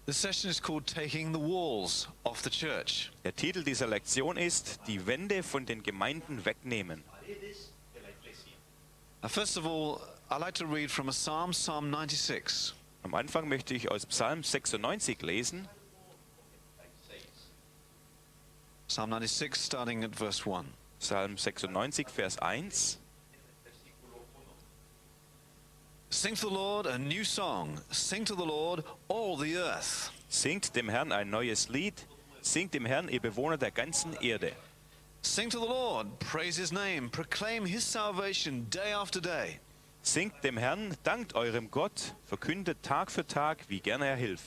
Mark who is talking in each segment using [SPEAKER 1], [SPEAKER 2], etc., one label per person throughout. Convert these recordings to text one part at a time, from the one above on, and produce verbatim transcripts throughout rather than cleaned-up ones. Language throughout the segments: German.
[SPEAKER 1] The session is called Taking the Walls Off the Church.
[SPEAKER 2] Der Titel dieser Lektion ist Die Wände von den Gemeinden wegnehmen.
[SPEAKER 1] Now, first of all, I'd like to read from a psalm, Psalm ninety-six.
[SPEAKER 2] Am Anfang möchte ich aus Psalm sechsundneunzig lesen.
[SPEAKER 1] Psalm ninety-six, starting at verse one.
[SPEAKER 2] Psalm sechsundneunzig, Vers eins.
[SPEAKER 1] Sing to the Lord a new song. Sing to the Lord, all the earth.
[SPEAKER 2] Singt dem Herrn ein neues Lied. Singt dem Herrn, ihr Bewohner der ganzen Erde.
[SPEAKER 1] Sing to the Lord, praise his name, proclaim his salvation day after day.
[SPEAKER 2] Singt dem Herrn, dankt eurem Gott, verkündet Tag für Tag, wie gerne er hilft.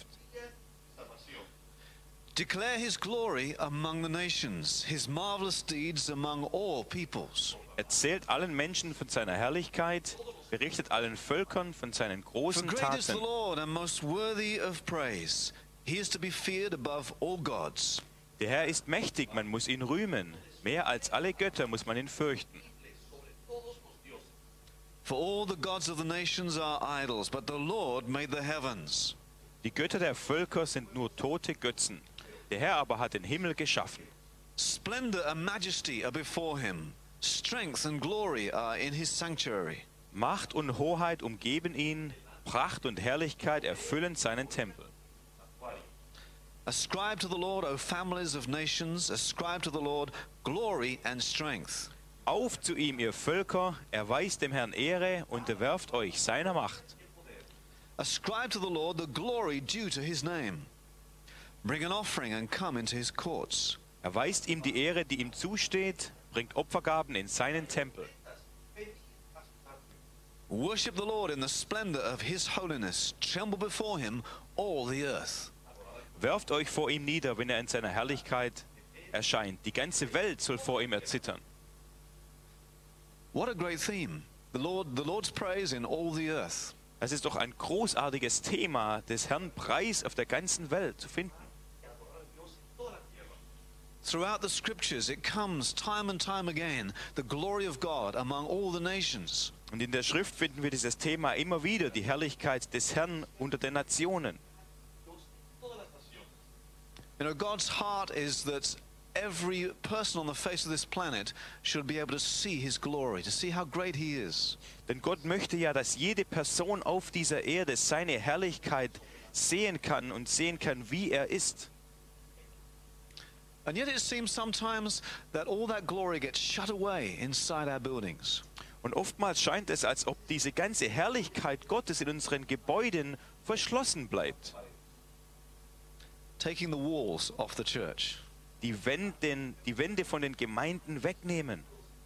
[SPEAKER 1] Declare his glory among the nations, his marvelous deeds among all peoples.
[SPEAKER 2] Erzählt allen Menschen von seiner Herrlichkeit, berichtet allen Völkern von seinen
[SPEAKER 1] For
[SPEAKER 2] großen
[SPEAKER 1] great is the
[SPEAKER 2] Taten.
[SPEAKER 1] Lord and most worthy of praise. He is to be feared above all gods.
[SPEAKER 2] Der Herr ist mächtig, man muss ihn rühmen. Mehr als alle Götter muss man ihn fürchten.
[SPEAKER 1] For all the gods of the nations are idols, but the Lord made the heavens.
[SPEAKER 2] Die Götter der Völker sind nur tote Götzen. Der Herr aber hat den Himmel geschaffen.
[SPEAKER 1] Splendor and majesty are before him. Strength and glory are in his sanctuary.
[SPEAKER 2] Macht und Hoheit umgeben ihn, Pracht und Herrlichkeit erfüllen seinen Tempel.
[SPEAKER 1] Ascribe to the Lord, O families of nations, ascribe to the Lord glory and strength.
[SPEAKER 2] Auf zu ihm, ihr Völker, erweist dem Herrn Ehre, unterwerft euch seiner Macht.
[SPEAKER 1] Ascribe to the Lord the glory due to his name. Bring an offering and come into his courts.
[SPEAKER 2] Erweist ihm die Ehre, die ihm zusteht, bringt Opfergaben in seinen Tempel.
[SPEAKER 1] Worship the Lord in the splendor of his holiness. Tremble before him, all the earth.
[SPEAKER 2] Werft euch vor ihm nieder, wenn er in seiner Herrlichkeit erscheint. Die ganze Welt soll vor ihm erzittern.
[SPEAKER 1] What a great theme. The Lord, the Lord's praise in all the earth.
[SPEAKER 2] Es ist doch ein großartiges Thema, des Herrn Preis auf der ganzen Welt zu finden.
[SPEAKER 1] Throughout the scriptures it comes time and time again, the glory of God among all the nations.
[SPEAKER 2] Und in der Schrift finden wir dieses Thema immer wieder, die Herrlichkeit des Herrn unter den Nationen.
[SPEAKER 1] You know, God's heart is that every person on the face of this planet should be able to see his glory, to see how great he is.
[SPEAKER 2] Denn Gott möchte ja, dass jede Person auf dieser Erde seine Herrlichkeit sehen kann und sehen kann, wie er ist.
[SPEAKER 1] And yet it seems sometimes that all that glory gets shut away inside our buildings.
[SPEAKER 2] Und oftmals scheint es, als ob diese ganze Herrlichkeit Gottes in unseren Gebäuden verschlossen bleibt.
[SPEAKER 1] Taking the walls off the church.
[SPEAKER 2] Die Wände, die Wände von den Gemeinden wegnehmen.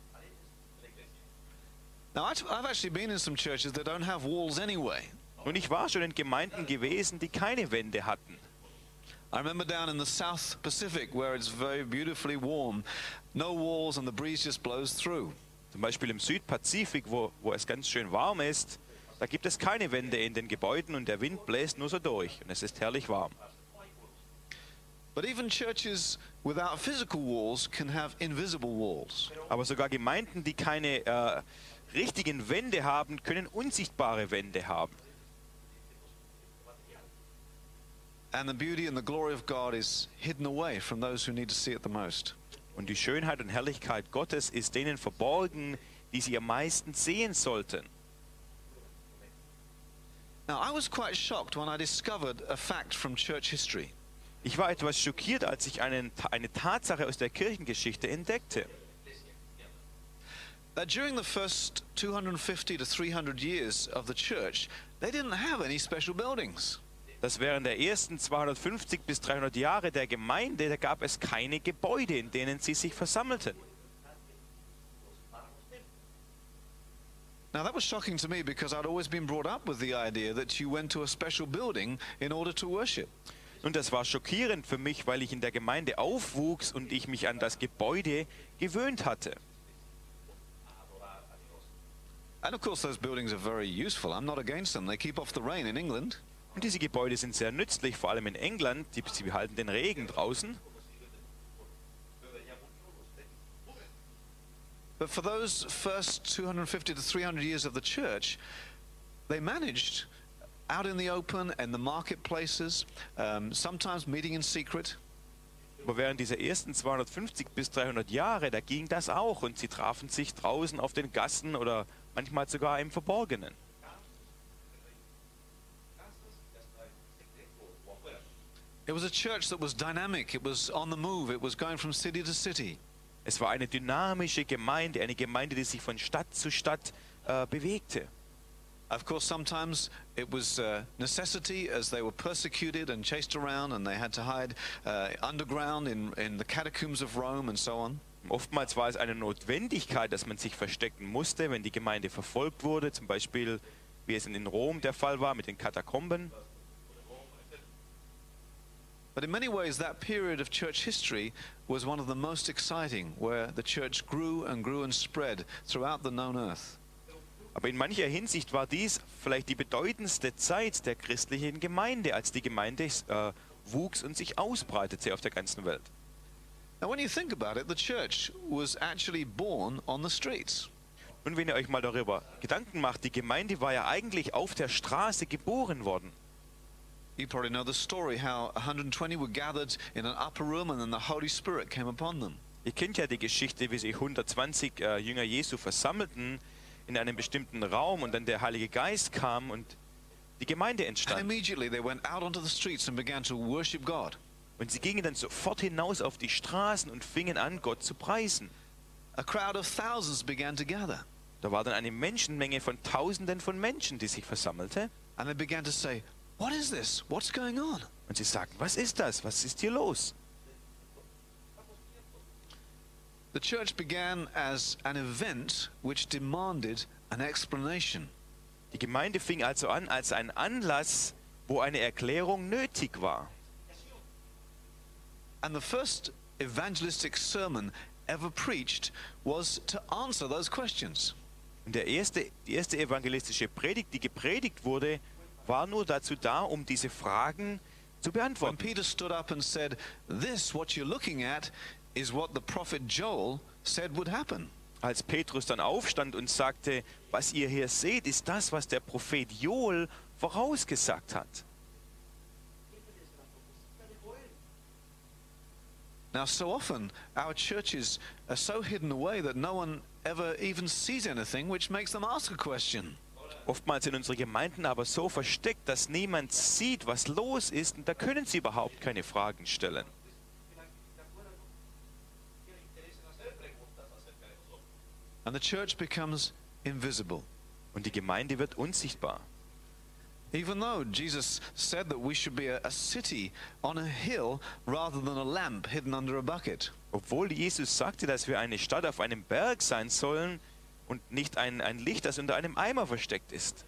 [SPEAKER 1] Now, I've I've actually been in some churches that don't have walls anyway.
[SPEAKER 2] Und ich war schon in Gemeinden gewesen, die keine Wände hatten.
[SPEAKER 1] I remember down in the South Pacific where it's very beautifully warm, no walls and the breeze just blows through.
[SPEAKER 2] Zum Beispiel im Südpazifik, wo, wo es ganz schön warm ist, da gibt es keine Wände in den Gebäuden und der Wind bläst nur so durch und es ist herrlich warm.
[SPEAKER 1] But even churches without physical walls can have invisible walls.
[SPEAKER 2] Aber sogar Gemeinden, die keine äh, richtigen Wände haben, können unsichtbare Wände haben.
[SPEAKER 1] And the beauty and the glory of God is hidden away from those who need to see it the most.
[SPEAKER 2] Und die Schönheit und Herrlichkeit Gottes ist denen verborgen, die sie am meisten sehen sollten.
[SPEAKER 1] Now, I was quite shocked when I discovered a fact from church history.
[SPEAKER 2] Ich war etwas schockiert, als ich einen, eine Tatsache aus der Kirchengeschichte entdeckte.
[SPEAKER 1] That during the first two hundred fifty to three hundred years of the church, they didn't have any special buildings.
[SPEAKER 2] Dass während der ersten zweihundertfünfzig bis dreihundert Jahre der Gemeinde, da gab es keine Gebäude, in denen sie sich versammelten.
[SPEAKER 1] Now that was shocking to me because I'd always been brought up with the idea that you went to a special building in order to worship.
[SPEAKER 2] Und das war schockierend für mich, weil ich in der Gemeinde aufwuchs und ich mich an das Gebäude gewöhnt hatte.
[SPEAKER 1] And of course those buildings are very useful. I'm not against them. They keep off the rain in England.
[SPEAKER 2] Und diese Gebäude sind sehr nützlich, vor allem in England. Die, sie behalten den Regen draußen.
[SPEAKER 1] But for those first two hundred fifty to three hundred years of the church, they managed out in the open, in the marketplaces, um, sometimes meeting in secret.
[SPEAKER 2] Aber während dieser ersten zweihundertfünfzig bis dreihundert Jahre, da ging das auch. Und sie trafen sich draußen auf den Gassen oder manchmal sogar im Verborgenen.
[SPEAKER 1] It was a church that was dynamic. It was on the move. It was going from city to city.
[SPEAKER 2] Es war eine dynamische Gemeinde, eine Gemeinde, die sich von Stadt zu Stadt äh, bewegte.
[SPEAKER 1] Of course, sometimes it was uh, necessity as they were persecuted and chased around and they had to hide uh, underground in, in the catacombs of Rome and so on.
[SPEAKER 2] Oftmals war es eine Notwendigkeit, dass man sich verstecken musste, wenn die Gemeinde verfolgt wurde, zum Beispiel wie es in Rom der Fall war mit den Katakomben.
[SPEAKER 1] But in many ways that period of church history was one of the most exciting, where the church grew and grew and spread throughout the known earth.
[SPEAKER 2] Aber in mancher Hinsicht war dies vielleicht die bedeutendste Zeit der christlichen Gemeinde, als die Gemeinde äh, wuchs und sich ausbreitete auf der ganzen Welt.
[SPEAKER 1] Now when you think about it, the church was actually born on the streets.
[SPEAKER 2] Und wenn ihr euch mal darüber Gedanken macht, die Gemeinde war ja eigentlich auf der Straße geboren worden.
[SPEAKER 1] You probably know the story how one hundred twenty were gathered in an upper room and then the Holy Spirit came upon them.
[SPEAKER 2] Ihr kennt ja die Geschichte, wie sich hundertzwanzig äh, Jünger Jesu versammelten in einem bestimmten Raum und dann der Heilige Geist kam und die Gemeinde
[SPEAKER 1] And
[SPEAKER 2] entstand.
[SPEAKER 1] immediately they went out onto the streets and began to worship God.
[SPEAKER 2] Und sie gingen dann sofort hinaus auf die Straßen und fingen an, Gott zu preisen.
[SPEAKER 1] A crowd of thousands began to gather.
[SPEAKER 2] Da war dann eine Menschenmenge von Tausenden von Menschen, die sich versammelte.
[SPEAKER 1] And they began to say, "What is this? What's going on?"
[SPEAKER 2] Und sie sagten, was ist das? Was ist hier los?
[SPEAKER 1] The church began as an event which demanded an explanation.
[SPEAKER 2] Die Gemeinde fing also an als ein Anlass, wo eine Erklärung nötig war.
[SPEAKER 1] And the first evangelistic sermon ever preached was to answer those questions.
[SPEAKER 2] Und der erste, die erste evangelistische Predigt, die gepredigt wurde, war nur dazu da, um diese Fragen zu
[SPEAKER 1] When
[SPEAKER 2] beantworten.
[SPEAKER 1] Peter stood up and said, "This, what you're looking at, is what the prophet Joel said would happen."
[SPEAKER 2] Als Petrus dann aufstand und sagte, was ihr hier seht, ist das, was der Prophet Joel vorausgesagt hat.
[SPEAKER 1] Now, so often our churches are so hidden away that no one ever even sees anything, which makes them ask a question.
[SPEAKER 2] Oftmals sind unsere Gemeinden aber so versteckt, dass niemand sieht, was los ist, und da können sie überhaupt keine Fragen stellen.
[SPEAKER 1] And the church becomes invisible.
[SPEAKER 2] Und die Gemeinde wird unsichtbar.
[SPEAKER 1] Even though Jesus said that we should be a, a city on a hill rather than a lamp hidden under a bucket.
[SPEAKER 2] Obwohl Jesus sagte, dass wir eine Stadt auf einem Berg sein sollen und nicht ein, ein Licht, das unter einem Eimer versteckt ist.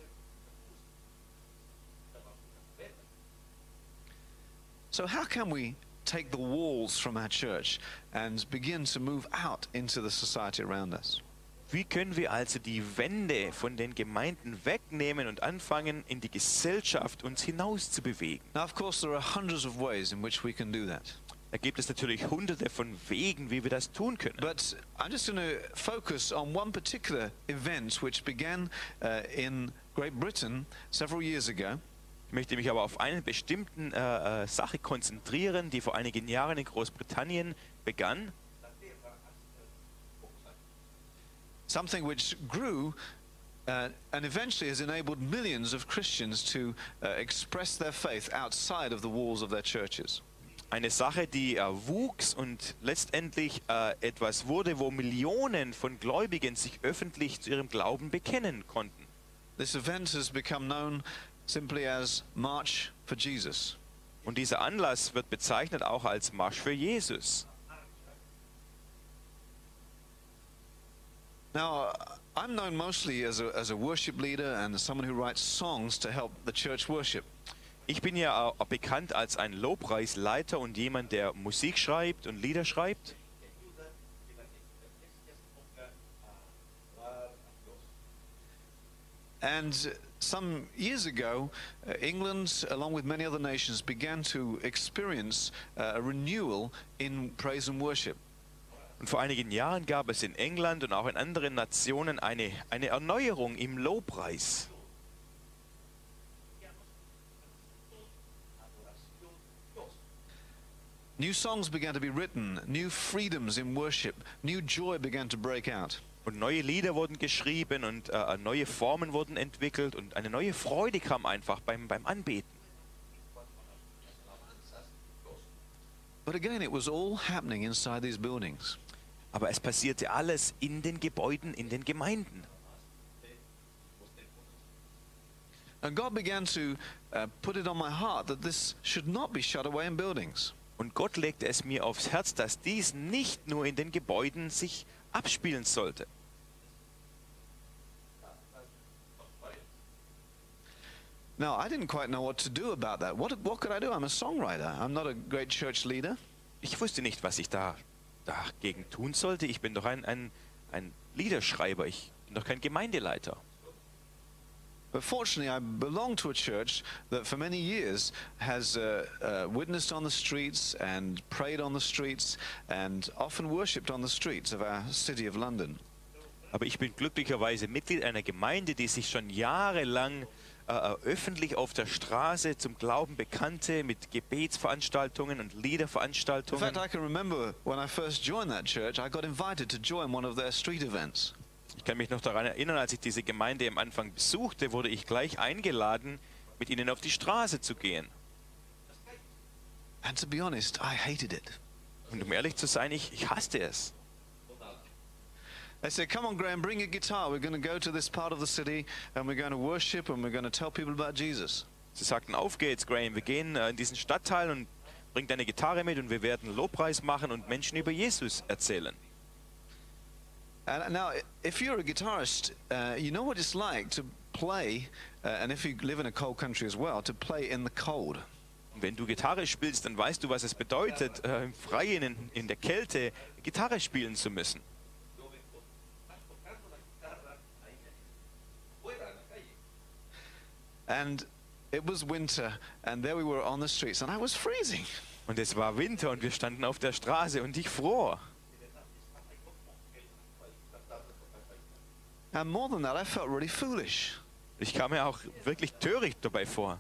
[SPEAKER 1] So how can we take the walls from our church and begin to move out into the society around us?
[SPEAKER 2] Wie können wir also die Wände von den Gemeinden wegnehmen und anfangen, in die Gesellschaft uns hinaus zu bewegen?
[SPEAKER 1] Now, of course, there are hundreds of ways in which we can do that.
[SPEAKER 2] Da gibt es natürlich hunderte von Wegen, wie wir das tun können.
[SPEAKER 1] But I'm just going to focus on one particular event which began uh, in Great Britain several years ago.
[SPEAKER 2] Ich möchte mich aber auf eine bestimmte äh, äh, Sache konzentrieren, die vor einigen Jahren in Großbritannien begann.
[SPEAKER 1] Something which grew uh, and eventually has enabled millions of Christians to uh, express their faith outside of the walls of their churches.
[SPEAKER 2] Eine Sache, die äh, wuchs und letztendlich äh, etwas wurde, wo Millionen von Gläubigen sich öffentlich zu ihrem Glauben bekennen konnten.
[SPEAKER 1] This event has become known simply as March for Jesus.
[SPEAKER 2] Und dieser Anlass wird bezeichnet auch als Marsch für Jesus.
[SPEAKER 1] Now, I'm known mostly as a, as a worship leader and as someone who writes songs to help the church worship.
[SPEAKER 2] Ich bin ja auch bekannt als ein Lobpreisleiter und jemand, der Musik schreibt und Lieder schreibt.
[SPEAKER 1] And some years ago, uh, England, along with many other nations, began to experience uh, a renewal in praise and worship.
[SPEAKER 2] Und vor einigen Jahren gab es in England und auch in anderen Nationen eine, eine Erneuerung im Lobpreis.
[SPEAKER 1] New songs began to be written, new freedoms in worship, new joy began to break out.
[SPEAKER 2] Und neue Lieder wurden geschrieben und äh, neue Formen wurden entwickelt und eine neue Freude kam einfach beim, beim Anbeten.
[SPEAKER 1] But again, it was all happening inside these buildings.
[SPEAKER 2] Aber es passierte alles in den Gebäuden, in den Gemeinden.
[SPEAKER 1] And God began to uh, put it on my heart that this should not be shut away in buildings.
[SPEAKER 2] Und Gott legte es mir aufs Herz, dass dies nicht nur in den Gebäuden sich abspielen sollte.
[SPEAKER 1] Now, I didn't quite know what to do about that. What, what could I do? I'm a songwriter. I'm not a great church leader.
[SPEAKER 2] Ich wusste nicht, was ich da dagegen tun sollte. Ich bin doch ein, ein, ein Liederschreiber, ich bin doch kein Gemeindeleiter.
[SPEAKER 1] But fortunately, I belong to a church that for many years has uh, uh, witnessed on the streets and prayed on the streets and often worshipped on the streets of our city of London.
[SPEAKER 2] Aber ich bin glücklicherweise Mitglied einer Gemeinde, die sich schon jahrelang äh, öffentlich auf der Straße zum Glauben bekannte, mit Gebetsveranstaltungen und
[SPEAKER 1] In
[SPEAKER 2] Liederveranstaltungen.
[SPEAKER 1] fact, I can remember when I first joined that church, I got invited to join one of their street events.
[SPEAKER 2] Ich kann mich noch daran erinnern, als ich diese Gemeinde am Anfang besuchte, wurde ich gleich eingeladen, mit ihnen auf die Straße zu gehen.
[SPEAKER 1] And to be honest, I hated it.
[SPEAKER 2] Und um ehrlich zu sein, ich, ich hasste es.
[SPEAKER 1] They said, come on, Graham, bring a guitar. We're going to go to this part of the city and we're going to worship and we're going to tell people about Jesus.
[SPEAKER 2] Sie sagten, auf geht's, Graham, wir gehen äh, in diesen Stadtteil und bring deine Gitarre mit und wir werden Lobpreis machen und Menschen über Jesus erzählen.
[SPEAKER 1] And now, if you're a guitarist, uh, you know what it's like to play, uh, and if you live in a cold country as well, to play in the cold.
[SPEAKER 2] Und wenn du Gitarre spielst, dann weißt du, was es bedeutet, äh, im Freien, in, in der Kälte, Gitarre spielen zu müssen.
[SPEAKER 1] And it was winter, and there we were on the streets, and I was freezing.
[SPEAKER 2] Und es war Winter und wir standen auf der Straße und ich fror.
[SPEAKER 1] And more than that, I felt really foolish.
[SPEAKER 2] Ich kam mir auch wirklich töricht dabei vor.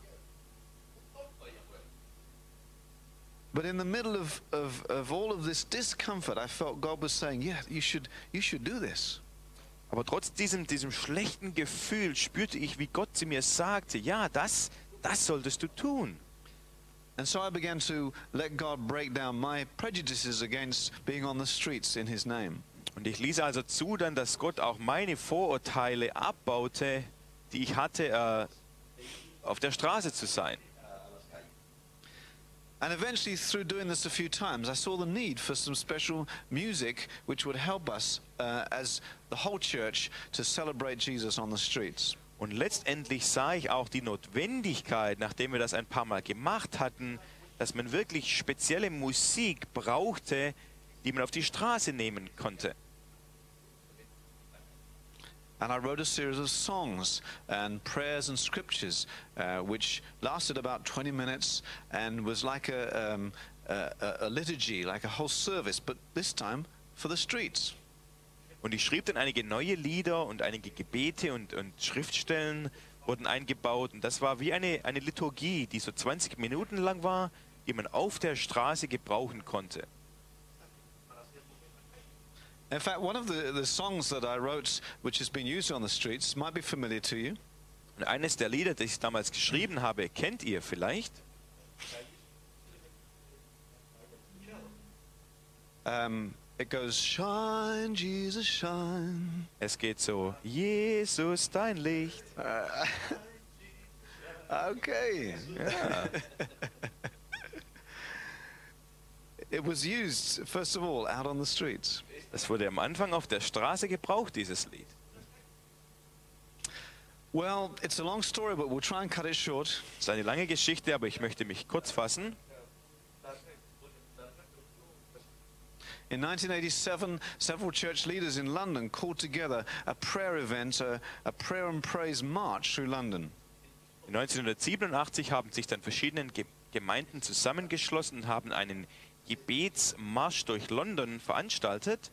[SPEAKER 1] But in the middle of, of, of all of this discomfort, I felt God was saying, yeah, you should, you should do this.
[SPEAKER 2] Aber trotz diesem, diesem schlechten Gefühl spürte ich, wie Gott zu mir sagte, ja, das, das solltest du tun.
[SPEAKER 1] And so I began to let God break down my prejudices against being on the streets in His name.
[SPEAKER 2] Und ich ließ also zu dann, dass Gott auch meine Vorurteile abbaute, die ich hatte, äh, auf der Straße zu sein.
[SPEAKER 1] And eventually, through doing this a few times, I saw the need for some special music which would help us uh, as the whole church to celebrate Jesus on the streets.
[SPEAKER 2] Und letztendlich sah ich auch die Notwendigkeit, nachdem wir das ein paar Mal gemacht hatten, dass man wirklich spezielle Musik brauchte, die man auf die Straße nehmen konnte.
[SPEAKER 1] And I wrote a series of songs and prayers and scriptures uh, which lasted about twenty minutes and was like a, um, a, a liturgy, like a whole service, but this time for the streets.
[SPEAKER 2] Und ich schrieb dann einige neue Lieder und einige Gebete und, und Schriftstellen wurden eingebaut. Und das war wie eine, eine Liturgie, die so zwanzig Minuten lang war, die man auf der Straße gebrauchen konnte.
[SPEAKER 1] In fact, one of the, the songs that I wrote, which has been used on the streets, might be familiar to you.
[SPEAKER 2] Und eines der Lieder, das ich damals geschrieben habe, kennt ihr vielleicht?
[SPEAKER 1] Um, it goes, shine, Jesus, shine.
[SPEAKER 2] Es geht so, Jesus, dein Licht.
[SPEAKER 1] Okay.
[SPEAKER 2] Ja.
[SPEAKER 1] It was used, first of all, out on the streets.
[SPEAKER 2] Das wurde am Anfang auf der Straße gebraucht, dieses Lied.
[SPEAKER 1] Well, it's a long story, but we'll try and cut it short.
[SPEAKER 2] Es ist eine lange Geschichte, aber ich möchte mich kurz fassen.
[SPEAKER 1] In nineteen eighty-seven, several church leaders in London called together a prayer event, a, a prayer and praise march through London.
[SPEAKER 2] neunzehnhundertsiebenundachtzig haben sich dann verschiedene Ge- Gemeinden zusammengeschlossen und haben einen Gebetsmarsch durch London veranstaltet.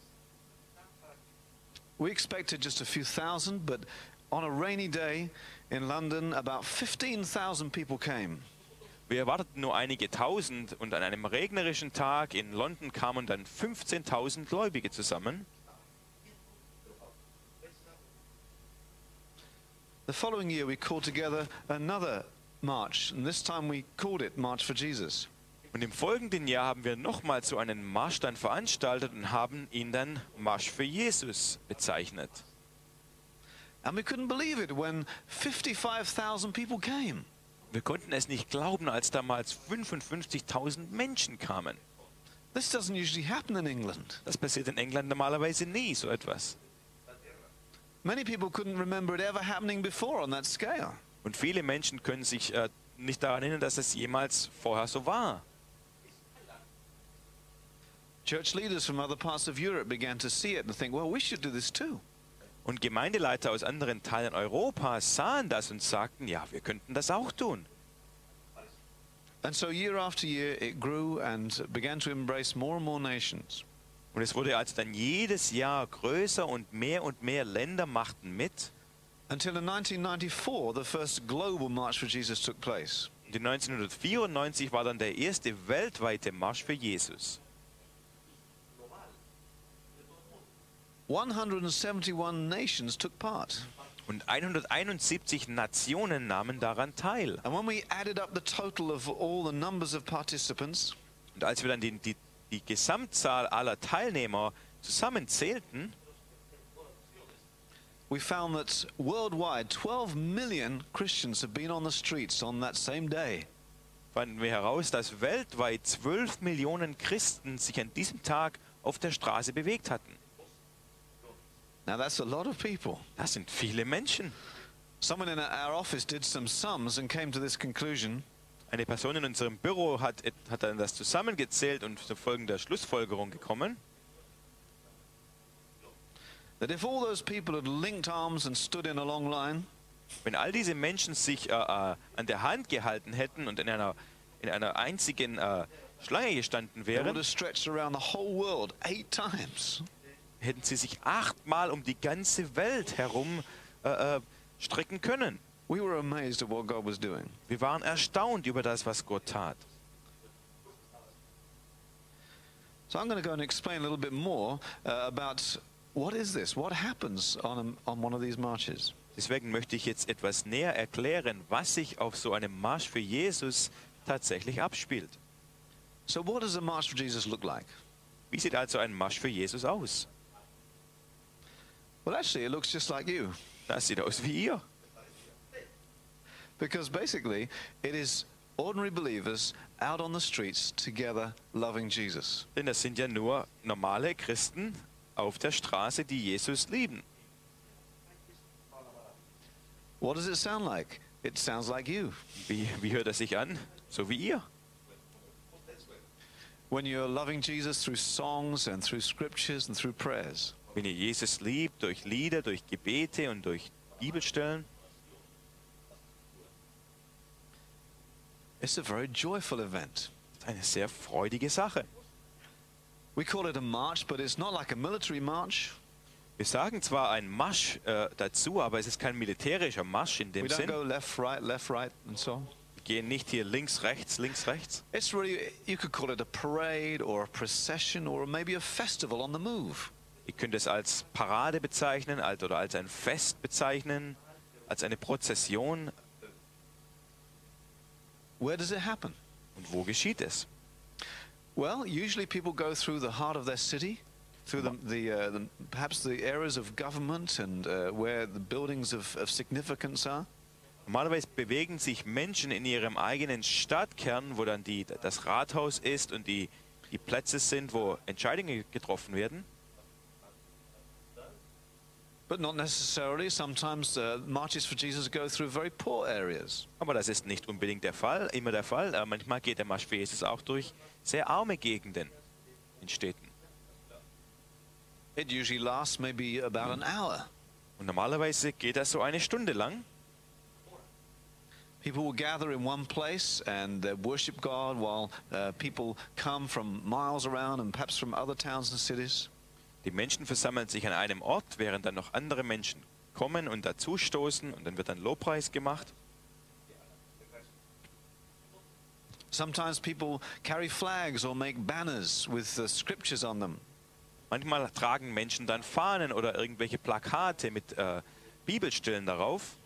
[SPEAKER 1] We expected just a few thousand, but on a rainy day in London, about fifteen thousand people came.
[SPEAKER 2] Wir erwarteten nur einige Tausend und an einem regnerischen Tag in London kamen dann fünfzehntausend Gläubige zusammen.
[SPEAKER 1] The following year we called together another march, and this time we called it March for Jesus.
[SPEAKER 2] Und im folgenden Jahr haben wir nochmals so einen Marsch dann veranstaltet und haben ihn dann Marsch für Jesus bezeichnet.
[SPEAKER 1] And we couldn't believe it when fifty-five thousand people came.
[SPEAKER 2] Wir konnten es nicht glauben, als damals fünfundfünfzigtausend Menschen kamen.
[SPEAKER 1] This doesn't usually happen in England.
[SPEAKER 2] Das passiert in England normalerweise nie, so etwas.
[SPEAKER 1] Many people couldn't remember it ever happening before on that scale.
[SPEAKER 2] Und viele Menschen können sich äh, nicht daran erinnern, dass es jemals vorher so war.
[SPEAKER 1] Church leaders from other parts of Europe began to see it and think, well, we should do this too.
[SPEAKER 2] Und Gemeindeleiter aus anderen Teilen Europas sahen das und sagten, ja, wir könnten das auch tun.
[SPEAKER 1] And so year after year it grew and began to embrace more and more nations.
[SPEAKER 2] Und es wurde also dann jedes Jahr größer und mehr und mehr Länder machten mit.
[SPEAKER 1] Until in nineteen ninety-four the first global March for Jesus took place.
[SPEAKER 2] Und in neunzehnhundertvierundneunzig war dann der erste weltweite Marsch für Jesus.
[SPEAKER 1] one hundred seventy-one nations took part.
[SPEAKER 2] Und hunderteinundsiebzig Nationen nahmen daran teil.
[SPEAKER 1] And when we added up the total of all the numbers of participants,
[SPEAKER 2] Und als wir dann die, die, die Gesamtzahl aller Teilnehmer zusammenzählten,
[SPEAKER 1] we found that worldwide twelve million Christians have been on the streets on that same day.
[SPEAKER 2] fanden wir heraus, dass weltweit zwölf Millionen Christen sich an diesem Tag auf der Straße bewegt hatten.
[SPEAKER 1] Now that's a lot of people.
[SPEAKER 2] Das sind viele Menschen.
[SPEAKER 1] Someone in our office did some sums and came to this conclusion.
[SPEAKER 2] Eine Person in unserem Büro hat, hat dann das zusammengezählt und zu folgender Schlussfolgerung gekommen,
[SPEAKER 1] That if all those people had linked arms and stood in a long line,
[SPEAKER 2] wenn all diese Menschen sich äh, äh, an der Hand gehalten hätten und in einer, in einer einzigen äh, Schlange gestanden
[SPEAKER 1] they would
[SPEAKER 2] wären,
[SPEAKER 1] have stretched around the whole world eight times.
[SPEAKER 2] hätten sie sich achtmal um die ganze Welt herum äh, äh, strecken können.
[SPEAKER 1] We were amazed at what God was doing.
[SPEAKER 2] Wir waren erstaunt über das, was Gott tat.
[SPEAKER 1] So I'm going to go and explain a little bit more uh, about what is this? What happens on, a, on one of these marches?
[SPEAKER 2] Deswegen möchte ich jetzt etwas näher erklären, was sich auf so einem Marsch für Jesus tatsächlich abspielt.
[SPEAKER 1] So what does a march for Jesus look like?
[SPEAKER 2] Wie sieht also ein Marsch für Jesus aus?
[SPEAKER 1] Well, actually, it looks just like you.
[SPEAKER 2] Das sieht aus wie ihr.
[SPEAKER 1] Because basically, it is ordinary believers out on the streets together loving Jesus.
[SPEAKER 2] Denn das sind ja nur normale Christen auf der Straße, die Jesus lieben.
[SPEAKER 1] What does it sound like? It sounds like you.
[SPEAKER 2] Wie, wie hört er sich an? So wie ihr.
[SPEAKER 1] When you're loving Jesus through songs and through scriptures and through prayers.
[SPEAKER 2] Wenn ihr Jesus liebt, durch Lieder, durch Gebete und durch Bibelstellen.
[SPEAKER 1] It's a very joyful event.
[SPEAKER 2] Das ist eine sehr freudige Sache.
[SPEAKER 1] We call it a march, but it's not like a military march.
[SPEAKER 2] Wir sagen zwar ein Marsch äh, dazu, aber es ist kein militärischer Marsch in
[SPEAKER 1] We
[SPEAKER 2] dem
[SPEAKER 1] don't
[SPEAKER 2] Sinn.
[SPEAKER 1] go left, right, left, right, and so on.
[SPEAKER 2] Wir gehen nicht hier links, rechts, links, rechts.
[SPEAKER 1] It's really, you could call it a parade or a procession or maybe a festival on the move.
[SPEAKER 2] Ihr könnt es als Parade bezeichnen als, oder als ein Fest bezeichnen, als eine Prozession.
[SPEAKER 1] Where does it happen?
[SPEAKER 2] Und wo geschieht es?
[SPEAKER 1] Well, usually people go through the heart of their city, through the, the, uh, the perhaps the areas of government and uh, where the buildings of, of significance are.
[SPEAKER 2] Normalerweise bewegen sich Menschen in ihrem eigenen Stadtkern, wo dann die, das Rathaus ist und die, die Plätze sind, wo Entscheidungen getroffen werden.
[SPEAKER 1] But not necessarily. Sometimes uh, marches for Jesus go through very poor areas.
[SPEAKER 2] Aber das ist nicht unbedingt der Fall, immer der Fall. Äh, manchmal geht der Marsch für Jesus auch durch sehr arme Gegenden in Städten.
[SPEAKER 1] It usually lasts maybe about an hour.
[SPEAKER 2] Und normalerweise geht das so eine Stunde lang.
[SPEAKER 1] People will gather in one place and uh, worship God while uh, people come from miles around and perhaps from other towns and cities.
[SPEAKER 2] Die Menschen versammeln sich an einem Ort, während dann noch andere Menschen kommen und dazustoßen und dann wird dann Lobpreis gemacht.
[SPEAKER 1] Sometimes people carry flags or make banners with the scriptures on them.
[SPEAKER 2] Manchmal tragen Menschen dann Fahnen oder irgendwelche Plakate mit äh, Bibelstellen darauf.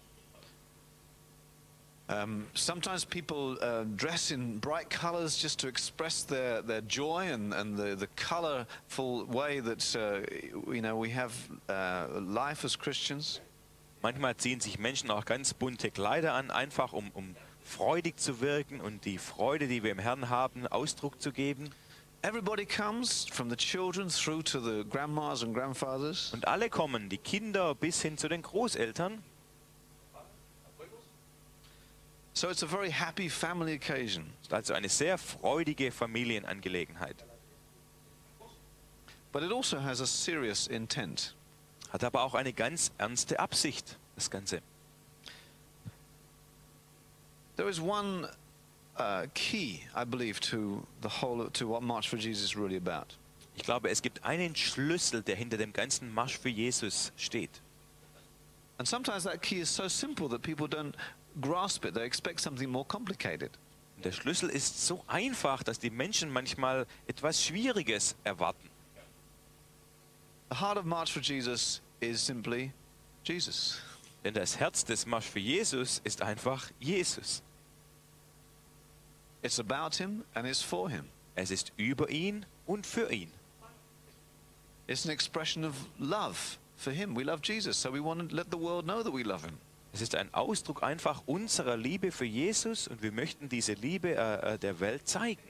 [SPEAKER 1] Um, sometimes people uh, dress in bright colors just to express their, their joy and, and the, the colorful way that uh, you know, we have uh, life as Christians.
[SPEAKER 2] Manchmal ziehen sich Menschen auch ganz bunte Kleider an, einfach um, um freudig zu wirken und die Freude, die wir im Herrn haben, Ausdruck zu geben.
[SPEAKER 1] Everybody comes, from the children through to the grandmas and grandfathers.
[SPEAKER 2] Und alle kommen, die Kinder bis hin zu den Großeltern.
[SPEAKER 1] So it's a very happy family occasion.
[SPEAKER 2] Ist also eine sehr freudige Familienangelegenheit.
[SPEAKER 1] But it also has a serious intent.
[SPEAKER 2] Hat aber auch eine ganz ernste Absicht, das Ganze.
[SPEAKER 1] There is one uh, key, I believe, to the whole, to what March for Jesus is really about.
[SPEAKER 2] Ich glaube, es gibt einen Schlüssel, der hinter dem ganzen Marsch für Jesus steht.
[SPEAKER 1] And sometimes that key is so simple that people don't grasp it. They expect something more complicated.
[SPEAKER 2] Und der Schlüssel ist so einfach, dass die Menschen manchmal etwas Schwieriges erwarten.
[SPEAKER 1] The heart of March for Jesus is simply Jesus.
[SPEAKER 2] Denn das Herz des Marsch für Jesus ist einfach Jesus.
[SPEAKER 1] It's about him and it's for him.
[SPEAKER 2] Es ist über ihn und für ihn.
[SPEAKER 1] It's an expression of love for him. We love Jesus, so we want to let the world know that we love him.
[SPEAKER 2] Es ist ein Ausdruck einfach unserer Liebe für Jesus und wir möchten diese Liebe äh, äh, der Welt zeigen.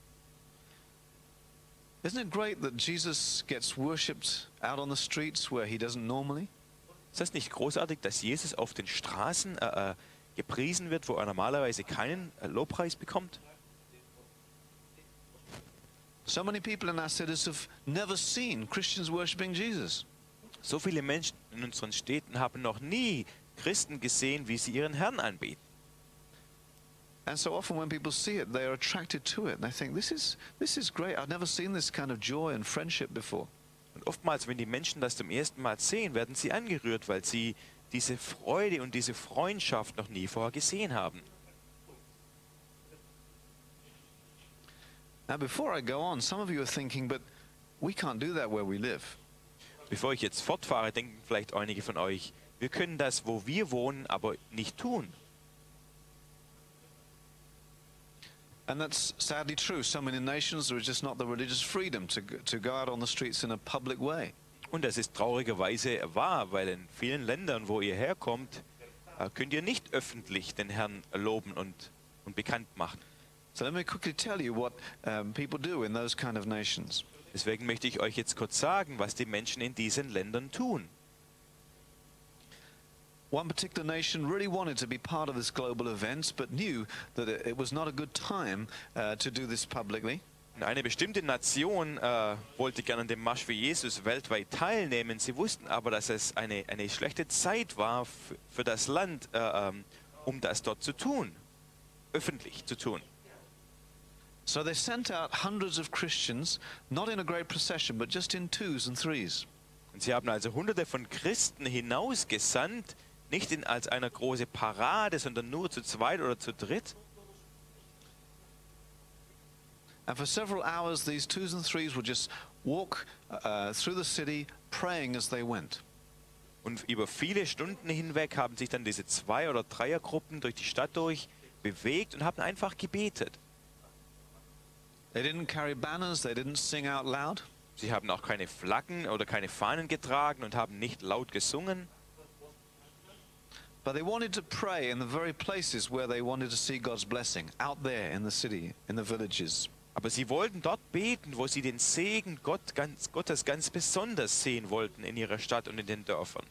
[SPEAKER 1] Isn't it great that Jesus gets worshipped out on the streets where he doesn't normally?
[SPEAKER 2] Ist das nicht großartig, dass Jesus auf den Straßen äh, äh, gepriesen wird, wo er normalerweise keinen äh, Lobpreis bekommt?
[SPEAKER 1] So many people in our cities have never seen Christians worshiping Jesus.
[SPEAKER 2] So viele Menschen in unseren Städten haben noch nie Christen gesehen, wie sie ihren Herrn anbeten.
[SPEAKER 1] And so often when people see it, they are attracted to it. And they think, this is, this is great. I've never seen this kind of joy and friendship before.
[SPEAKER 2] Und oftmals, wenn die Menschen das zum ersten Mal sehen, werden sie angerührt, weil sie diese Freude und diese Freundschaft noch nie vorher gesehen haben.
[SPEAKER 1] Now, before I go on, some of you are thinking, but we can't do that where we live.
[SPEAKER 2] Bevor ich jetzt fortfahre, denken vielleicht einige von euch, wir können das, wo wir wohnen, aber nicht tun.
[SPEAKER 1] And that's sadly true. So many nations, there is just not the religious freedom to, go- to go out on the streets in a public way.
[SPEAKER 2] Und das ist traurigerweise wahr, weil in vielen Ländern, wo ihr herkommt, äh, könnt ihr nicht öffentlich den Herrn loben und, und bekannt machen.
[SPEAKER 1] So let me quickly tell you what um, people do in those kind of nations.
[SPEAKER 2] Deswegen möchte ich euch jetzt kurz sagen, was die Menschen in diesen Ländern tun.
[SPEAKER 1] One particular nation really wanted to be part of this global event, but knew that it, it was not a good time uh, to do this publicly.
[SPEAKER 2] Und eine bestimmte Nation äh, wollte gerne an dem Marsch für Jesus weltweit teilnehmen. Sie wussten aber, dass es eine, eine schlechte Zeit war für, für das Land, äh, ähm, um das dort zu tun, öffentlich zu tun.
[SPEAKER 1] So they sent out hundreds of Christians, not in a great procession, but just in twos and threes.
[SPEAKER 2] Und sie haben also hunderte von Christen hinausgesandt, nicht in, als eine große Parade, sondern nur zu zweit oder zu dritt.
[SPEAKER 1] And for several hours, these twos and threes would just walk uh, through the city, praying as they went.
[SPEAKER 2] Und über viele Stunden hinweg haben sich dann diese Zwei- oder Dreiergruppen durch die Stadt durch bewegt und haben einfach gebetet.
[SPEAKER 1] They didn't carry banners, they didn't sing out loud.
[SPEAKER 2] Sie haben auch keine Flaggen oder keine Fahnen getragen und haben nicht laut gesungen.
[SPEAKER 1] But they wanted to pray in the very places where they wanted to see God's blessing, out there in the city, in the villages.
[SPEAKER 2] Aber sie wollten dort beten, wo sie den Segen Gott ganz, Gottes ganz besonders sehen wollten in ihrer Stadt und in den Dörfern.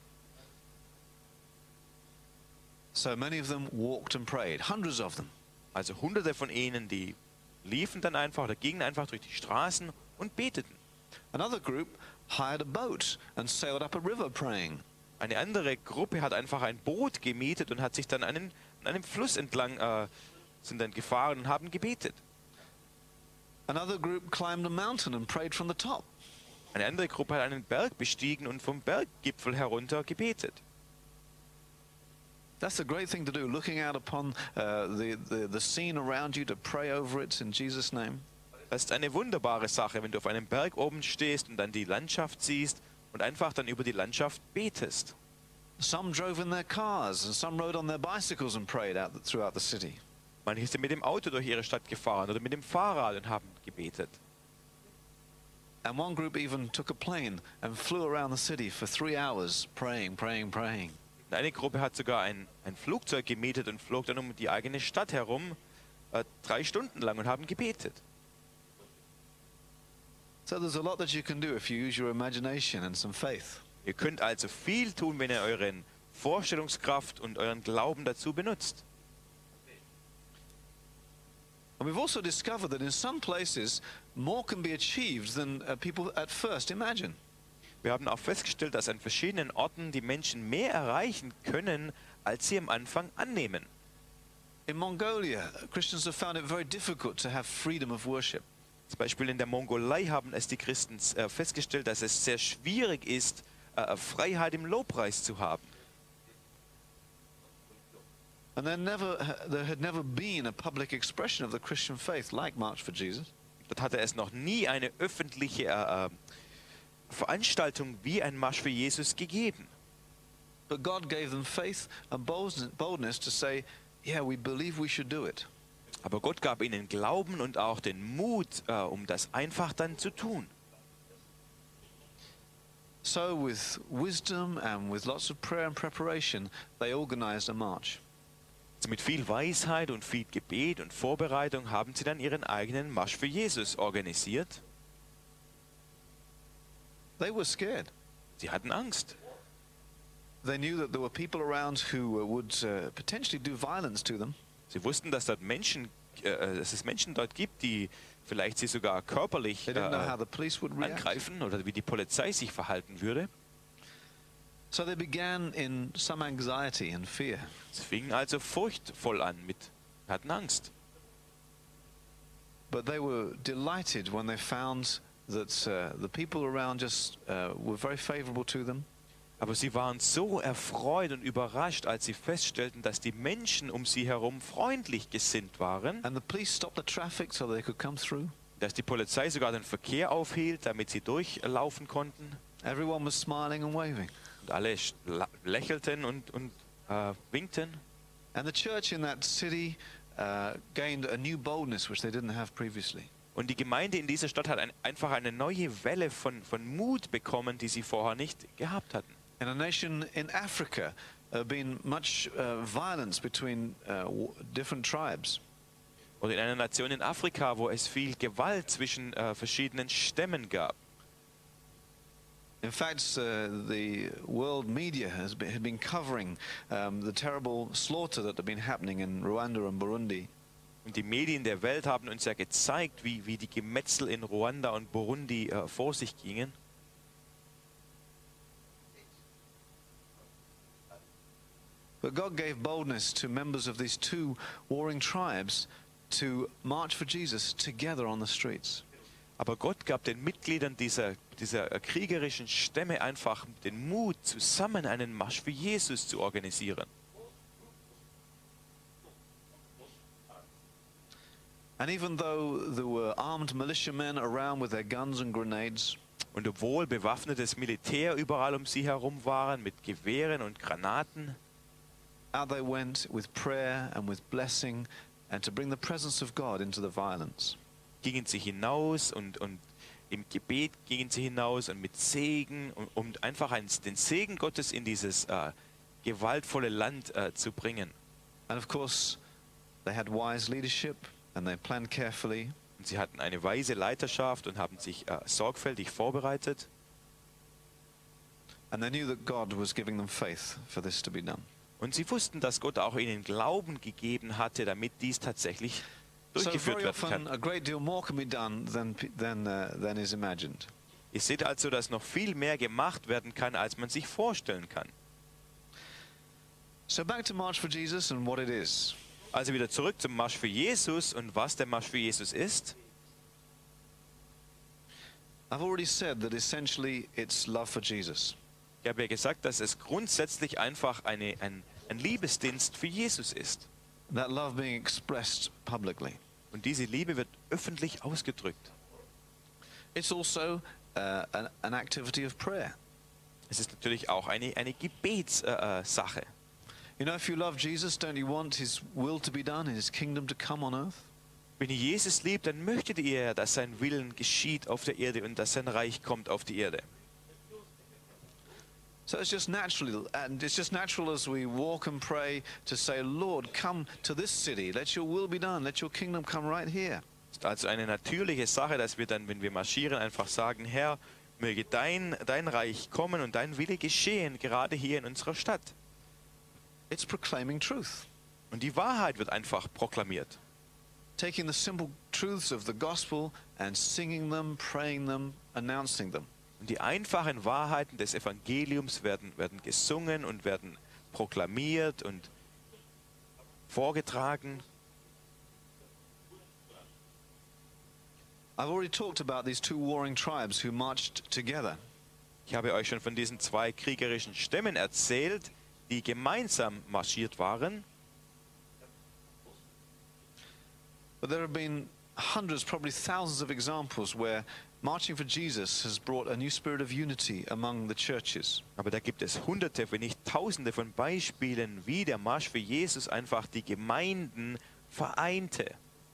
[SPEAKER 1] So many of them walked and prayed, hundreds of them.
[SPEAKER 2] Also hunderte von ihnen, die liefen dann einfach oder gingen einfach durch die Straßen und beteten.
[SPEAKER 1] Another group hired a boat and sailed up a river praying.
[SPEAKER 2] Eine andere Gruppe hat einfach ein Boot gemietet und hat sich dann einen, an einem Fluss entlang äh, sind dann gefahren und haben gebetet.
[SPEAKER 1] Another group climbed a mountain and prayed from the top.
[SPEAKER 2] Eine andere Gruppe hat einen Berg bestiegen und vom Berggipfel herunter gebetet.
[SPEAKER 1] That's a great thing to do, looking out upon uh, the, the, the scene around you to pray over it in Jesus' name.
[SPEAKER 2] Das ist eine wunderbare Sache, wenn du auf einem Berg oben stehst und dann die Landschaft siehst und einfach dann über die Landschaft betest.
[SPEAKER 1] Some drove in their cars and some rode on their bicycles and prayed out throughout the city.
[SPEAKER 2] Manche sind mit dem Auto durch ihre Stadt gefahren oder mit dem Fahrrad und haben gebetet.
[SPEAKER 1] And one group even took a plane and flew around the city for three hours praying, praying, praying.
[SPEAKER 2] Und eine Gruppe hat sogar ein, ein Flugzeug gemietet und flog dann um die eigene Stadt herum, äh, drei Stunden lang und haben gebetet.
[SPEAKER 1] So there's a lot that you can do if you use your imagination and some faith.
[SPEAKER 2] Ihr könnt also viel tun, wenn ihr euren Vorstellungskraft und euren Glauben dazu benutzt.
[SPEAKER 1] And we've also discovered that in some places more can be achieved than uh, people at first imagine.
[SPEAKER 2] Wir haben auch festgestellt, dass an verschiedenen Orten die Menschen mehr erreichen können, als sie am Anfang annehmen.
[SPEAKER 1] In Mongolia, Christians have found it very difficult to have freedom of worship.
[SPEAKER 2] Zum Beispiel in der Mongolei haben es die Christen äh, festgestellt, dass es sehr schwierig ist, äh, Freiheit im Lobpreis zu haben.
[SPEAKER 1] And there never, there had never been a public expression of the Christian faith like March for Jesus.
[SPEAKER 2] Dort hatte es noch nie eine öffentliche äh, äh, Veranstaltung wie ein Marsch für Jesus gegeben.
[SPEAKER 1] But God gave them faith and boldness to say, yeah, we believe we should do it.
[SPEAKER 2] Aber Gott gab ihnen Glauben und auch den Mut, äh, um das einfach dann zu tun.
[SPEAKER 1] So with wisdom and with lots of prayer and preparation, they organized a march.
[SPEAKER 2] Also mit viel Weisheit und viel Gebet und Vorbereitung haben sie dann ihren eigenen Marsch für Jesus organisiert.
[SPEAKER 1] They were scared.
[SPEAKER 2] Sie hatten Angst.
[SPEAKER 1] They knew that there were people around who would uh, potentially do violence to them.
[SPEAKER 2] Sie wussten, dass, dort Menschen, äh, dass es Menschen dort gibt, die vielleicht sie sogar körperlich
[SPEAKER 1] They
[SPEAKER 2] äh,
[SPEAKER 1] didn't know how the police would react.
[SPEAKER 2] angreifen oder wie die Polizei sich verhalten würde.
[SPEAKER 1] So they began in some anxiety and fear.
[SPEAKER 2] Sie fingen also furchtvoll an, mit, hatten Angst.
[SPEAKER 1] But they were delighted when they found that uh, the people around just uh, were very favorable to them.
[SPEAKER 2] Aber sie waren so erfreut und überrascht, als sie feststellten, dass die Menschen um sie herum freundlich gesinnt waren,
[SPEAKER 1] And the police stopped the traffic so they could come through.
[SPEAKER 2] dass die Polizei sogar den Verkehr aufhielt, damit sie durchlaufen konnten.
[SPEAKER 1] Everyone was smiling and waving.
[SPEAKER 2] Und alle lächelten und, und äh, winkten.
[SPEAKER 1] And the church in that city uh, gained a new boldness which they didn't have previously.
[SPEAKER 2] Und die Gemeinde in dieser Stadt hat ein, einfach eine neue Welle von, von Mut bekommen, die sie vorher nicht gehabt hatten.
[SPEAKER 1] In a nation in Africa, there been much uh, violence between uh, w- different tribes.
[SPEAKER 2] Oder in einer Nation in Afrika, wo es viel Gewalt zwischen äh, verschiedenen Stämmen gab.
[SPEAKER 1] In fact, uh, the world media has been, had been covering um, the terrible slaughter that had been happening in Rwanda and Burundi.
[SPEAKER 2] Und die Medien der Welt haben uns ja gezeigt, wie, wie die Gemetzel in Ruanda und Burundi äh, vor sich gingen.
[SPEAKER 1] But God gave boldness to members of these two warring tribes to march for Jesus together on the streets.
[SPEAKER 2] Aber Gott gab den Mitgliedern dieser, dieser äh, kriegerischen Stämme einfach den Mut, zusammen einen Marsch für Jesus zu organisieren.
[SPEAKER 1] And even though there were armed militiamen around with their guns and grenades,
[SPEAKER 2] Und obwohl bewaffnetes Militär überall um sie herum waren, mit Gewehren und Granaten,
[SPEAKER 1] out they went with prayer and with blessing and to bring the presence of God into the violence.
[SPEAKER 2] gingen sie hinaus und, und im Gebet gingen sie hinaus und mit Segen, um, um einfach ein, den Segen Gottes in dieses äh, gewaltvolle Land äh, zu bringen.
[SPEAKER 1] And of course, they had wise leadership and they planned carefully.
[SPEAKER 2] Und sie hatten eine weise Leiterschaft und haben sich äh, sorgfältig vorbereitet.
[SPEAKER 1] And they knew that God was giving them faith for this to be done.
[SPEAKER 2] Und sie wussten, dass Gott auch ihnen Glauben gegeben hatte, damit dies tatsächlich
[SPEAKER 1] So
[SPEAKER 2] durchgeführt
[SPEAKER 1] very
[SPEAKER 2] werden
[SPEAKER 1] often
[SPEAKER 2] kann.
[SPEAKER 1] a great deal more can be done than, pe- than, uh, than is imagined.
[SPEAKER 2] Ihr seht also, dass noch viel mehr gemacht werden kann, als man sich vorstellen kann.
[SPEAKER 1] So back to March for Jesus and what it is.
[SPEAKER 2] Also wieder zurück zum Marsch für Jesus und was der Marsch für Jesus ist.
[SPEAKER 1] I've already said that essentially it's love for Jesus.
[SPEAKER 2] Ich habe ja gesagt, dass es grundsätzlich einfach eine, ein ein Liebesdienst für Jesus ist.
[SPEAKER 1] That love being expressed publicly.
[SPEAKER 2] Und diese Liebe wird öffentlich ausgedrückt.
[SPEAKER 1] It's also uh, an, an activity of prayer.
[SPEAKER 2] Es ist natürlich auch eine, eine Gebetssache. Äh, Sache.
[SPEAKER 1] You know, if you love Jesus, don't you want his will to be done and his kingdom to come on earth?
[SPEAKER 2] Wenn ihr Jesus liebt, dann möchtet ihr ja, dass sein Willen geschieht auf der Erde und dass sein Reich kommt auf die Erde.
[SPEAKER 1] So it's just natural, and it's just natural as we walk and pray to say, Lord, come to this city, let your will be done, let your kingdom come right here.
[SPEAKER 2] Es ist also eine natürliche Sache, dass wir dann, wenn wir marschieren, einfach sagen, Herr, möge dein, dein Reich kommen und dein Wille geschehen, gerade hier in unserer Stadt.
[SPEAKER 1] It's proclaiming truth.
[SPEAKER 2] Und die Wahrheit wird einfach proklamiert.
[SPEAKER 1] Taking the simple truths of the gospel and singing them, praying them, announcing them.
[SPEAKER 2] Und die einfachen Wahrheiten des Evangeliums werden, werden gesungen und werden proklamiert und vorgetragen.
[SPEAKER 1] I've already talked about these two warring tribes who marched together.
[SPEAKER 2] Ich habe euch schon von diesen zwei kriegerischen Stämmen erzählt, die gemeinsam marschiert waren.
[SPEAKER 1] But there have been hundreds, probably thousands of examples where marching for Jesus has brought a new spirit of unity among the churches.
[SPEAKER 2] Aber da gibt es hunderte, wenn nicht tausende von Beispielen, wie der Marsch für Jesus einfach die Gemeinden vereinte.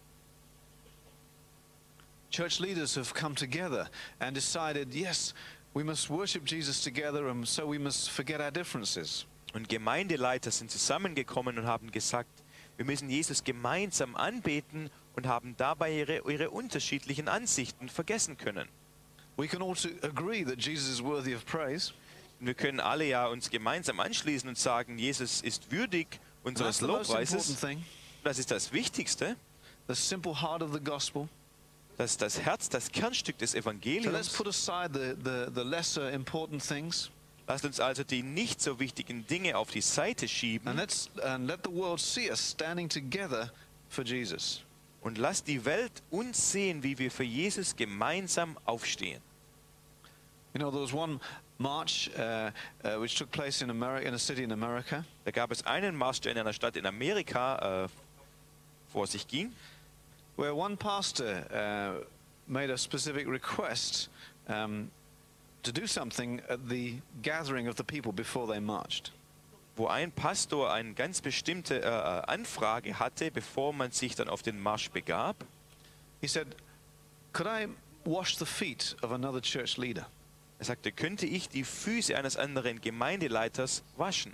[SPEAKER 1] Church leaders have come together and decided, yes, we must worship Jesus together, and so we must forget our differences.
[SPEAKER 2] Und Gemeindeleiter sind zusammengekommen und haben gesagt, wir müssen Jesus gemeinsam anbeten und haben dabei ihre, ihre unterschiedlichen Ansichten vergessen können.
[SPEAKER 1] We can also agree that Jesus is worthy of praise.
[SPEAKER 2] Und wir können alle ja uns gemeinsam anschließen und sagen, Jesus ist würdig
[SPEAKER 1] And
[SPEAKER 2] unseres
[SPEAKER 1] that's the most important
[SPEAKER 2] Lobpreises.
[SPEAKER 1] thing.
[SPEAKER 2] Das ist das Wichtigste,
[SPEAKER 1] The simple heart of the gospel.
[SPEAKER 2] das ist das Herz, das Kernstück des
[SPEAKER 1] So let's
[SPEAKER 2] Evangeliums.
[SPEAKER 1] put aside the, the, the lesser important things
[SPEAKER 2] Lasst uns also die nicht so wichtigen Dinge auf die Seite
[SPEAKER 1] and
[SPEAKER 2] schieben
[SPEAKER 1] let's and let the world see us standing together for Jesus.
[SPEAKER 2] und lasst die Welt uns sehen, wie wir für Jesus gemeinsam aufstehen.
[SPEAKER 1] You know, there was one march uh, uh, which took place in America, in a city in America,
[SPEAKER 2] Da gab es einen Marsch, der in einer Stadt in Amerika äh, vor sich ging,
[SPEAKER 1] where one pastor uh, made a specific request um, to do something at the gathering of the people before they marched.
[SPEAKER 2] wo ein Pastor eine ganz bestimmte äh, Anfrage hatte, bevor man sich dann auf den Marsch begab.
[SPEAKER 1] He said, "Could I wash the feet of another church leader?"
[SPEAKER 2] Er sagte, könnte ich die Füße eines anderen Gemeindeleiters waschen?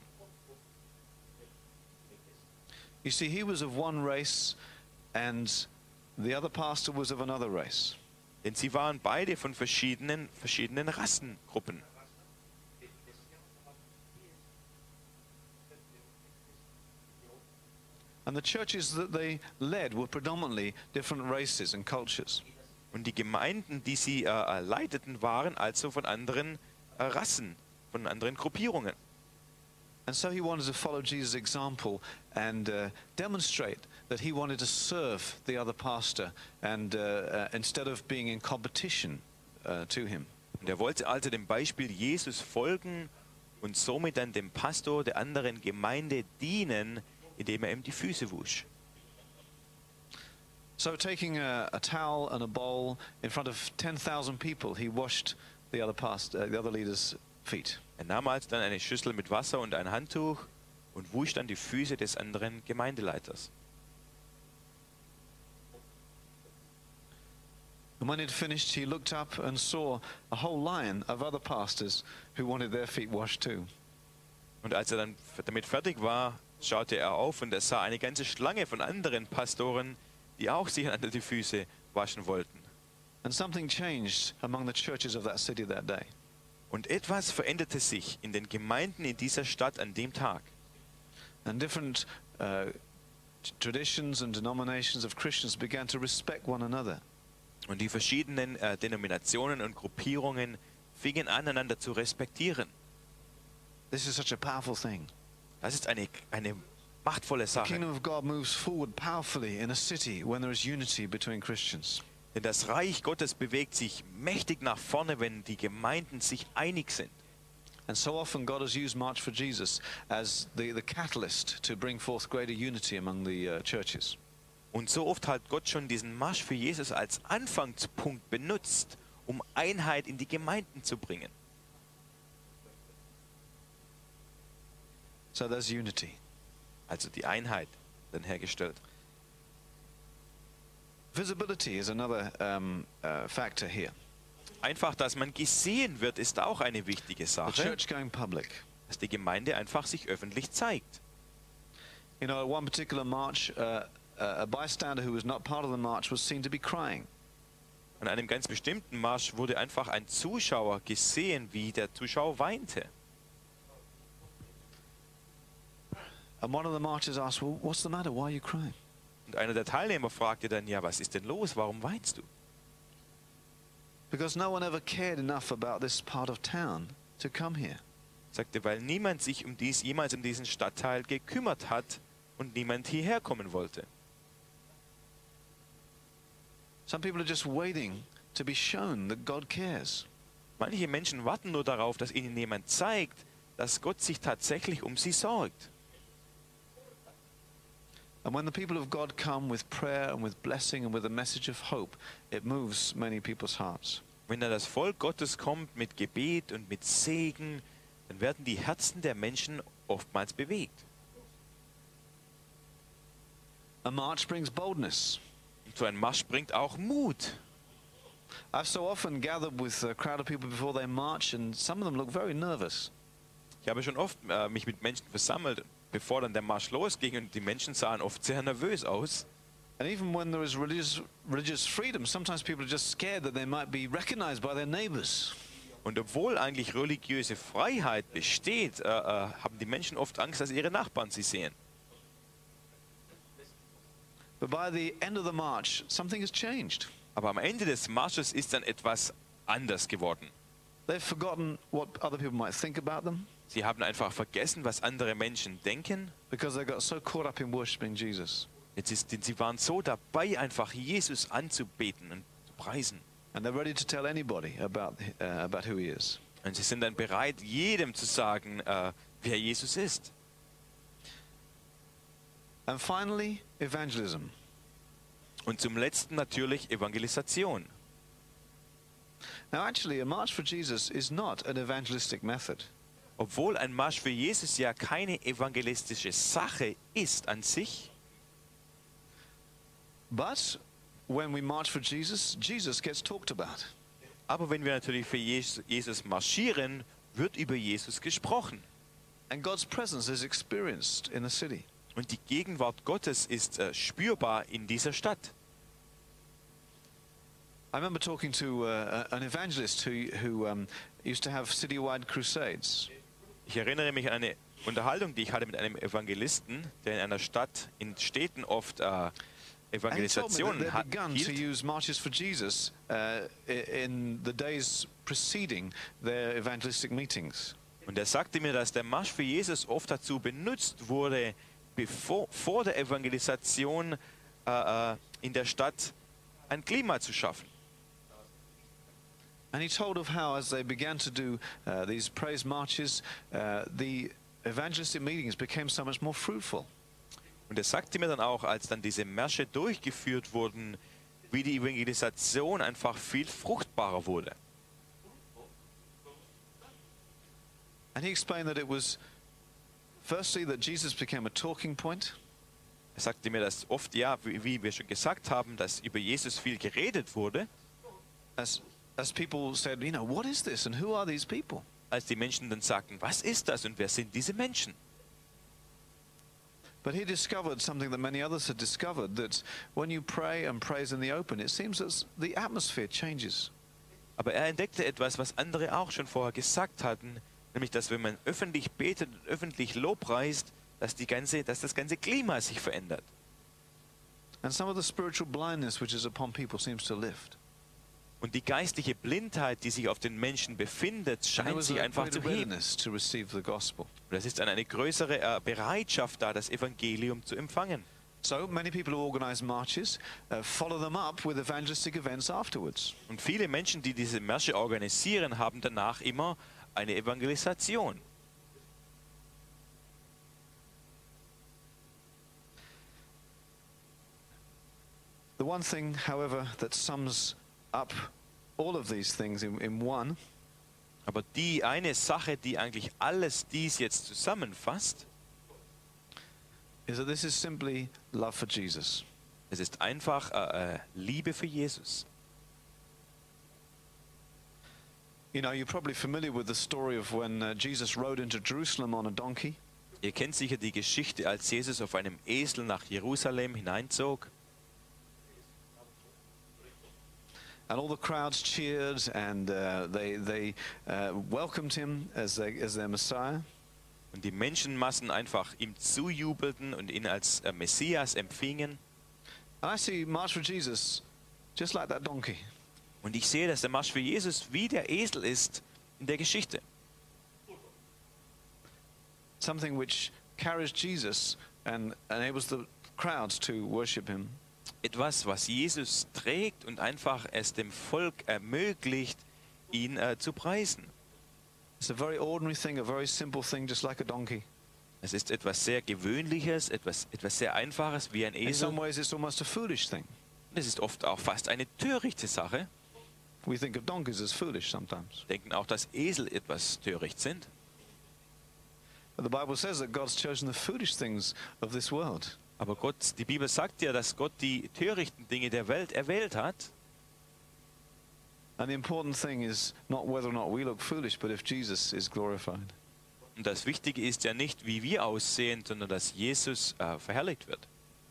[SPEAKER 1] You see, he was of one race and the other pastor was of another race.
[SPEAKER 2] Denn sie waren beide von verschiedenen, verschiedenen Rassengruppen.
[SPEAKER 1] And the churches that they led were predominantly different races and cultures.
[SPEAKER 2] Und die Gemeinden, die sie äh, leiteten, waren also von anderen äh, Rassen, von anderen Gruppierungen.
[SPEAKER 1] And so he wanted to follow Jesus' example and uh, demonstrate that he wanted to serve the other pastor and uh, uh, instead of being in competition uh, to him.
[SPEAKER 2] Und er wollte also dem Beispiel Jesus folgen und somit dann dem Pastor der anderen Gemeinde dienen, indem er ihm die Füße wusch.
[SPEAKER 1] So taking a, a towel and a bowl in front of ten thousand people, he washed the other pastor, uh, the other leader's feet.
[SPEAKER 2] Er nahm also dann eine Schüssel mit Wasser und ein Handtuch und wusch dann die Füße des anderen Gemeindeleiters.
[SPEAKER 1] And when he'd finished, he looked up and saw a whole line of other pastors who wanted their feet washed too.
[SPEAKER 2] Und als er dann damit fertig war, schaute er auf und er sah eine ganze Schlange von anderen Pastoren, die auch sich einander die Füße waschen wollten.
[SPEAKER 1] And something changed among the churches of that city that day.
[SPEAKER 2] Und etwas veränderte sich in den Gemeinden in dieser Stadt an dem Tag.
[SPEAKER 1] And different uh, t- traditions and denominations of Christians began to respect one another.
[SPEAKER 2] Und die verschiedenen äh, Denominationen und Gruppierungen fingen an, einander zu respektieren.
[SPEAKER 1] This is such a powerful thing.
[SPEAKER 2] Das ist eine, eine machtvolle
[SPEAKER 1] The
[SPEAKER 2] Sache.
[SPEAKER 1] kingdom of God moves forward powerfully in a city when there is unity between Christians.
[SPEAKER 2] Denn das Reich Gottes bewegt sich mächtig nach vorne, wenn die Gemeinden sich einig sind.
[SPEAKER 1] And so often God has used March for Jesus as the, the catalyst to bring forth greater unity among the uh, churches.
[SPEAKER 2] Und so oft hat Gott schon diesen Marsch für Jesus als Anfangspunkt benutzt, um Einheit in die Gemeinden zu bringen.
[SPEAKER 1] So there's unity.
[SPEAKER 2] Also die Einheit dann hergestellt.
[SPEAKER 1] Visibility is another um, uh, factor here.
[SPEAKER 2] Einfach, dass man gesehen wird, ist auch eine wichtige
[SPEAKER 1] The
[SPEAKER 2] Sache,
[SPEAKER 1] church going public.
[SPEAKER 2] dass die Gemeinde einfach sich öffentlich zeigt.
[SPEAKER 1] You know, at one particular march, uh, uh, a bystander who was not part of the march was seen to be crying.
[SPEAKER 2] An einem ganz bestimmten Marsch wurde einfach ein Zuschauer gesehen, wie der Zuschauer weinte.
[SPEAKER 1] And one of the marchers asked, well, what's the matter? Why are you crying?
[SPEAKER 2] Und einer der Teilnehmer fragte dann, ja, was ist denn los? Warum weinst du?
[SPEAKER 1] Because no one ever cared enough about this part of town to come here.
[SPEAKER 2] Sagte, weil niemand sich um dies, jemals um diesen Stadtteil gekümmert hat und niemand hierher kommen wollte.
[SPEAKER 1] Some people are just waiting to be shown that God cares.
[SPEAKER 2] Manche Menschen warten nur darauf, dass ihnen jemand zeigt, dass Gott sich tatsächlich um sie sorgt.
[SPEAKER 1] And when the people of God come with prayer and with blessing and with a message of hope, it moves many people's hearts.
[SPEAKER 2] Wenn dann das Volk Gottes kommt mit Gebet und mit Segen, dann werden die Herzen der Menschen oftmals bewegt.
[SPEAKER 1] A march brings boldness.
[SPEAKER 2] Und so ein Marsch bringt auch Mut.
[SPEAKER 1] I've so often gathered with a crowd of people before they march, and some of them look very nervous.
[SPEAKER 2] Ich habe schon oft äh, mich mit Menschen versammelt, bevor dann der Marsch losging, und die Menschen sahen oft sehr nervös aus.
[SPEAKER 1] And even when there is religious, religious freedom, sometimes people are just scared that they might be recognized by their neighbors.
[SPEAKER 2] Und obwohl eigentlich religiöse Freiheit besteht, äh, äh, haben die Menschen oft Angst, dass ihre Nachbarn sie sehen.
[SPEAKER 1] But by the end of the march, something has changed.
[SPEAKER 2] Aber am Ende des Marsches ist dann etwas anders geworden.
[SPEAKER 1] They've forgotten what other people might think about them
[SPEAKER 2] Sie haben einfach vergessen, was andere Menschen denken.
[SPEAKER 1] because they got so caught up in worshiping Jesus.
[SPEAKER 2] Jetzt ist, denn sie waren so dabei, einfach Jesus anzubeten und zu preisen.
[SPEAKER 1] And they're ready to tell anybody about, uh, about who he is.
[SPEAKER 2] Und sie sind dann bereit, jedem zu sagen, äh, wer Jesus ist.
[SPEAKER 1] And finally, evangelism.
[SPEAKER 2] Und zum Letzten natürlich Evangelisation.
[SPEAKER 1] Now, actually, a march for Jesus is not an evangelistic method.
[SPEAKER 2] Obwohl ein Marsch für Jesus ja keine evangelistische Sache ist an sich,
[SPEAKER 1] But when we march for Jesus, Jesus gets talked about.
[SPEAKER 2] aber wenn wir natürlich für Jesus Jesus marschieren, wird über Jesus gesprochen.
[SPEAKER 1] And God's presence is experienced in the city.
[SPEAKER 2] Und die Gegenwart Gottes ist äh, spürbar in dieser Stadt.
[SPEAKER 1] I remember talking to uh, an evangelist who, who um, used to have citywide crusades.
[SPEAKER 2] Ich erinnere mich an eine Unterhaltung, die ich hatte mit einem Evangelisten, der in einer Stadt, in Städten oft äh,
[SPEAKER 1] And he told me that
[SPEAKER 2] Evangelisationen
[SPEAKER 1] they'd
[SPEAKER 2] hat,
[SPEAKER 1] begun to
[SPEAKER 2] hielt.
[SPEAKER 1] use marches for Jesus uh, i- in the days preceding their evangelistic meetings.
[SPEAKER 2] Und er sagte mir, dass der Marsch für Jesus oft dazu benutzt wurde, bevor, vor der Evangelisation äh, äh, in der Stadt ein Klima zu schaffen.
[SPEAKER 1] And he told of how, as they began to do uh, these praise marches, uh, the evangelistic meetings became so much more fruitful.
[SPEAKER 2] Und er sagte mir dann auch, als dann diese Märsche durchgeführt wurden, wie die Evangelisation einfach viel fruchtbarer wurde.
[SPEAKER 1] And he explained that it was, firstly, that Jesus became a talking point.
[SPEAKER 2] Er sagte mir, dass oft, ja, wie, wie wir schon gesagt haben, dass über Jesus viel geredet wurde,
[SPEAKER 1] As, as people said, you know, what is this and who are these people?
[SPEAKER 2] als die Menschen dann sagten, was ist das und wer sind diese Menschen?
[SPEAKER 1] But he discovered something that many others had discovered, that when you pray and praise in the open, it seems that the atmosphere changes.
[SPEAKER 2] Aber er entdeckte etwas, was andere auch schon vorher gesagt hatten, nämlich, dass wenn man öffentlich betet und öffentlich lobpreist, dass, die ganze, dass das ganze Klima sich verändert.
[SPEAKER 1] And some of the spiritual blindness which is upon people seems to lift.
[SPEAKER 2] Und die geistliche Blindheit, die sich auf den Menschen befindet,
[SPEAKER 1] And there
[SPEAKER 2] scheint
[SPEAKER 1] was
[SPEAKER 2] sich
[SPEAKER 1] a
[SPEAKER 2] einfach
[SPEAKER 1] greater
[SPEAKER 2] zu heben.
[SPEAKER 1] readiness to receive the gospel.
[SPEAKER 2] Und es ist dann eine größere äh, Bereitschaft da, das Evangelium zu empfangen.
[SPEAKER 1] So many people who organize marches uh, follow them up with evangelistic events afterwards.
[SPEAKER 2] Und viele Menschen, die diese Märsche organisieren, haben danach immer eine Evangelisation.
[SPEAKER 1] The one thing, however, that sums up all of these things in, in one
[SPEAKER 2] Aber die eine Sache, die eigentlich alles dies jetzt zusammenfasst,
[SPEAKER 1] is that this is simply love for Jesus.
[SPEAKER 2] es ist einfach äh, äh, Liebe für Jesus.
[SPEAKER 1] You know, you're probably familiar with the story of when uh, Jesus rode into Jerusalem on a donkey.
[SPEAKER 2] Ihr kennt sicher die Geschichte, als Jesus auf einem Esel nach Jerusalem hineinzog.
[SPEAKER 1] And all the crowds cheered and uh, they, they uh, welcomed him as, they, as their Messiah.
[SPEAKER 2] Und die Menschenmassen einfach ihm zujubelten und ihn als äh, Messias empfingen.
[SPEAKER 1] And I see March for Jesus just like that donkey.
[SPEAKER 2] Und ich sehe, dass der Marsch für Jesus wie der Esel ist in der Geschichte.
[SPEAKER 1] Something which carries Jesus and enables the crowds to worship him.
[SPEAKER 2] Etwas, was Jesus trägt und einfach es dem Volk ermöglicht, ihn äh, zu preisen.
[SPEAKER 1] It's a very ordinary thing, a very simple thing, just like a donkey.
[SPEAKER 2] Es ist etwas sehr Gewöhnliches, etwas, etwas sehr Einfaches wie ein
[SPEAKER 1] In some
[SPEAKER 2] Esel.
[SPEAKER 1] ways, it's almost a foolish thing.
[SPEAKER 2] Und es ist oft auch fast eine törichte Sache.
[SPEAKER 1] We think of donkeys as foolish sometimes.
[SPEAKER 2] Denken auch, dass Esel etwas töricht sind.
[SPEAKER 1] But the Bible says that God's chosen the foolish things of this world.
[SPEAKER 2] Aber Gott, die Bibel sagt ja, dass Gott die törichten Dinge der Welt erwählt hat.
[SPEAKER 1] And the important thing is not whether or not we look foolish, but if Jesus is glorified.
[SPEAKER 2] Und das Wichtige ist ja nicht, wie wir aussehen, sondern dass Jesus äh, verherrlicht wird.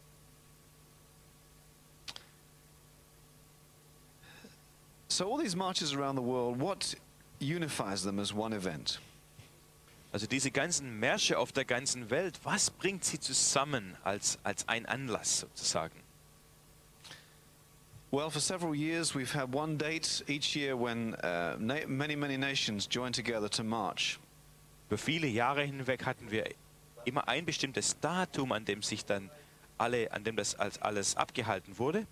[SPEAKER 1] So all these marches around the world, what unifies them as one event?
[SPEAKER 2] Also diese ganzen Märsche auf der ganzen Welt, was bringt sie zusammen als, als ein Anlass sozusagen?
[SPEAKER 1] Well, for several years we've had one date each year when uh, na many, many nations join together to march.
[SPEAKER 2] Über viele Jahre hinweg hatten wir immer ein bestimmtes Datum, an dem sich dann alle, an dem das als alles abgehalten wurde.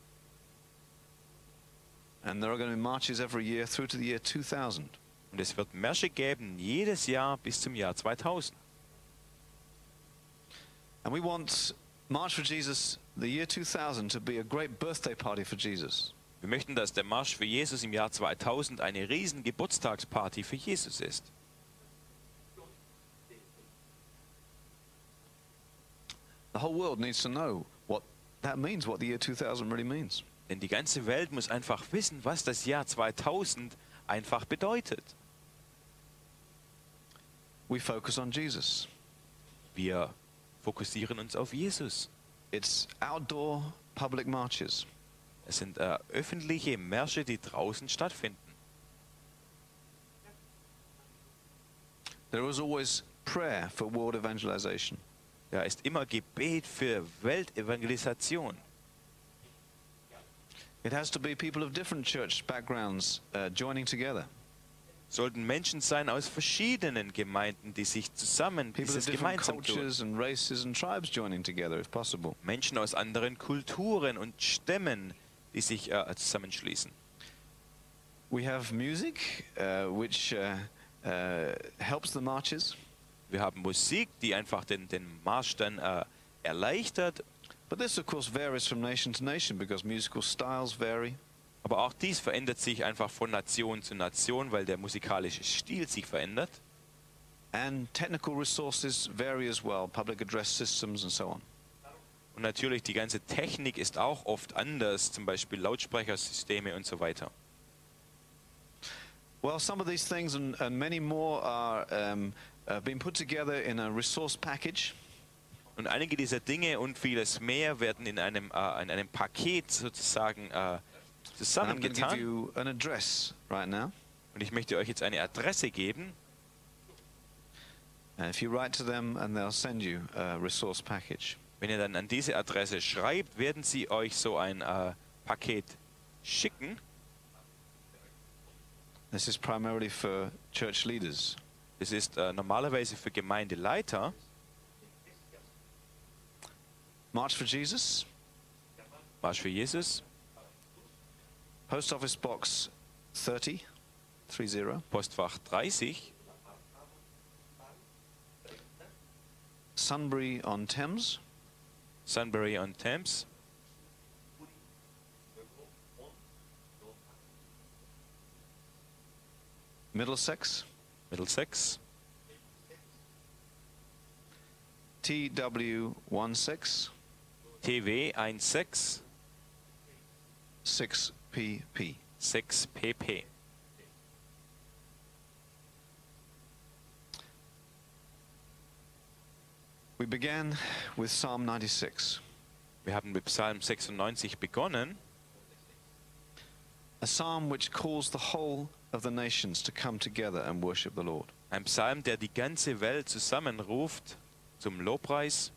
[SPEAKER 1] And there are going to be marches every year through to the year two thousand.
[SPEAKER 2] Und es wird Märsche geben, jedes Jahr bis zum Jahr zweitausend.
[SPEAKER 1] And we want March for Jesus, the year two thousand, to be a great birthday party for Jesus.
[SPEAKER 2] Wir möchten, dass der Marsch für Jesus im Jahr zweitausend eine riesen Geburtstagsparty für Jesus ist.
[SPEAKER 1] The whole world needs to know what that means, what the year two thousand really means.
[SPEAKER 2] Denn die ganze Welt muss einfach wissen, was das Jahr zweitausend einfach bedeutet.
[SPEAKER 1] We focus on Jesus.
[SPEAKER 2] Wir fokussieren uns auf Jesus.
[SPEAKER 1] It's outdoor public marches.
[SPEAKER 2] Es sind äh, öffentliche Märsche, die draußen stattfinden.
[SPEAKER 1] There is always prayer for world evangelization.
[SPEAKER 2] Ja, ist immer Gebet für Weltevangelisation.
[SPEAKER 1] It has to be people of different church backgrounds uh, joining together.
[SPEAKER 2] Sollten Menschen sein aus verschiedenen Gemeinden, die sich zusammen
[SPEAKER 1] People of
[SPEAKER 2] dieses
[SPEAKER 1] different
[SPEAKER 2] gemeinsam tun.
[SPEAKER 1] cultures and races and tribes joining together, if possible.
[SPEAKER 2] Menschen aus anderen Kulturen und Stämmen, die sich äh, zusammenschließen.
[SPEAKER 1] We have music, uh, which uh, uh, helps the marches.
[SPEAKER 2] Wir haben Musik, die einfach den, den Marsch dann äh, erleichtert.
[SPEAKER 1] But this, of course, varies from nation to nation because musical styles vary.
[SPEAKER 2] Aber auch dies verändert sich einfach von Nation zu Nation, weil der musikalische Stil sich verändert.
[SPEAKER 1] And technical resources vary as well, public address systems and so on.
[SPEAKER 2] Und natürlich, die ganze Technik ist auch oft anders, zum Beispiel Lautsprechersysteme und so weiter.
[SPEAKER 1] Well, some of these things and, and many more are um, uh, being put together in a resource package.
[SPEAKER 2] Und einige dieser Dinge und vieles mehr werden in einem, äh, in einem Paket sozusagen äh,
[SPEAKER 1] And I'm going to give
[SPEAKER 2] zusammengetan.
[SPEAKER 1] you an address right now.
[SPEAKER 2] Und ich möchte euch jetzt eine Adresse geben.
[SPEAKER 1] And if you write to them, and they'll send you a resource package.
[SPEAKER 2] Wenn ihr dann an diese Adresse schreibt, werden sie euch so ein äh, Paket schicken.
[SPEAKER 1] This is primarily for church leaders.
[SPEAKER 2] Das ist äh, normalerweise für Gemeindeleiter.
[SPEAKER 1] March for Jesus,
[SPEAKER 2] Marsch für Jesus,
[SPEAKER 1] Post Office Box thirty, three zero,
[SPEAKER 2] Postfach dreißig,
[SPEAKER 1] Sunbury-on-Thames,
[SPEAKER 2] Sunbury-on-Thames,
[SPEAKER 1] Middlesex,
[SPEAKER 2] Middlesex,
[SPEAKER 1] T W sixteen
[SPEAKER 2] T W sechzehn
[SPEAKER 1] six P P.
[SPEAKER 2] sechs P P.
[SPEAKER 1] We began with Psalm ninety-six,
[SPEAKER 2] Wir haben mit Psalm sechsundneunzig begonnen,
[SPEAKER 1] a psalm which calls the whole of the nations to come together and worship the Lord.
[SPEAKER 2] ein Psalm, der die ganze Welt zusammenruft zum Lobpreis.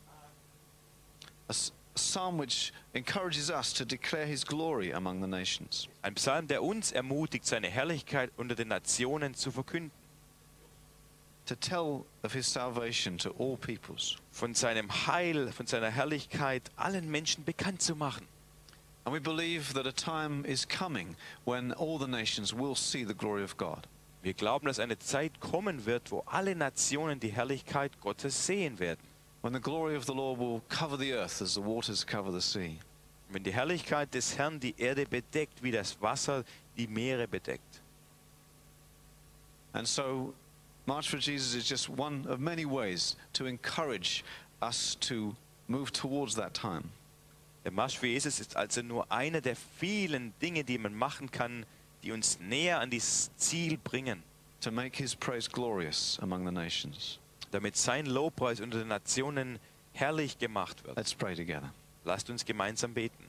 [SPEAKER 1] A s- psalm which encourages us to declare his glory among the nations.
[SPEAKER 2] Ein Psalm, der uns ermutigt, seine Herrlichkeit unter den Nationen zu verkünden.
[SPEAKER 1] To tell of his salvation to all peoples.
[SPEAKER 2] Von seinem Heil, von seiner Herrlichkeit allen Menschen bekannt zu machen.
[SPEAKER 1] And we believe that a time is coming when all the nations will see the glory of God.
[SPEAKER 2] Wir glauben, dass eine Zeit kommen wird, wo alle Nationen die Herrlichkeit Gottes sehen werden.
[SPEAKER 1] When the glory of the Lord will cover the earth as the waters cover the sea.
[SPEAKER 2] Wenn die Herrlichkeit des Herrn die Erde bedeckt, wie das Wasser die Meere bedeckt.
[SPEAKER 1] And so March for Jesus is just one of many ways to encourage us to move towards that time.
[SPEAKER 2] Der Marsch für Jesus ist also nur eine der vielen Dinge, die man machen kann, die uns näher an dieses Ziel bringen,
[SPEAKER 1] To make his praise glorious among the nations.
[SPEAKER 2] damit sein Lobpreis unter den Nationen herrlich gemacht wird.
[SPEAKER 1] Let's pray together.
[SPEAKER 2] Lasst uns gemeinsam beten.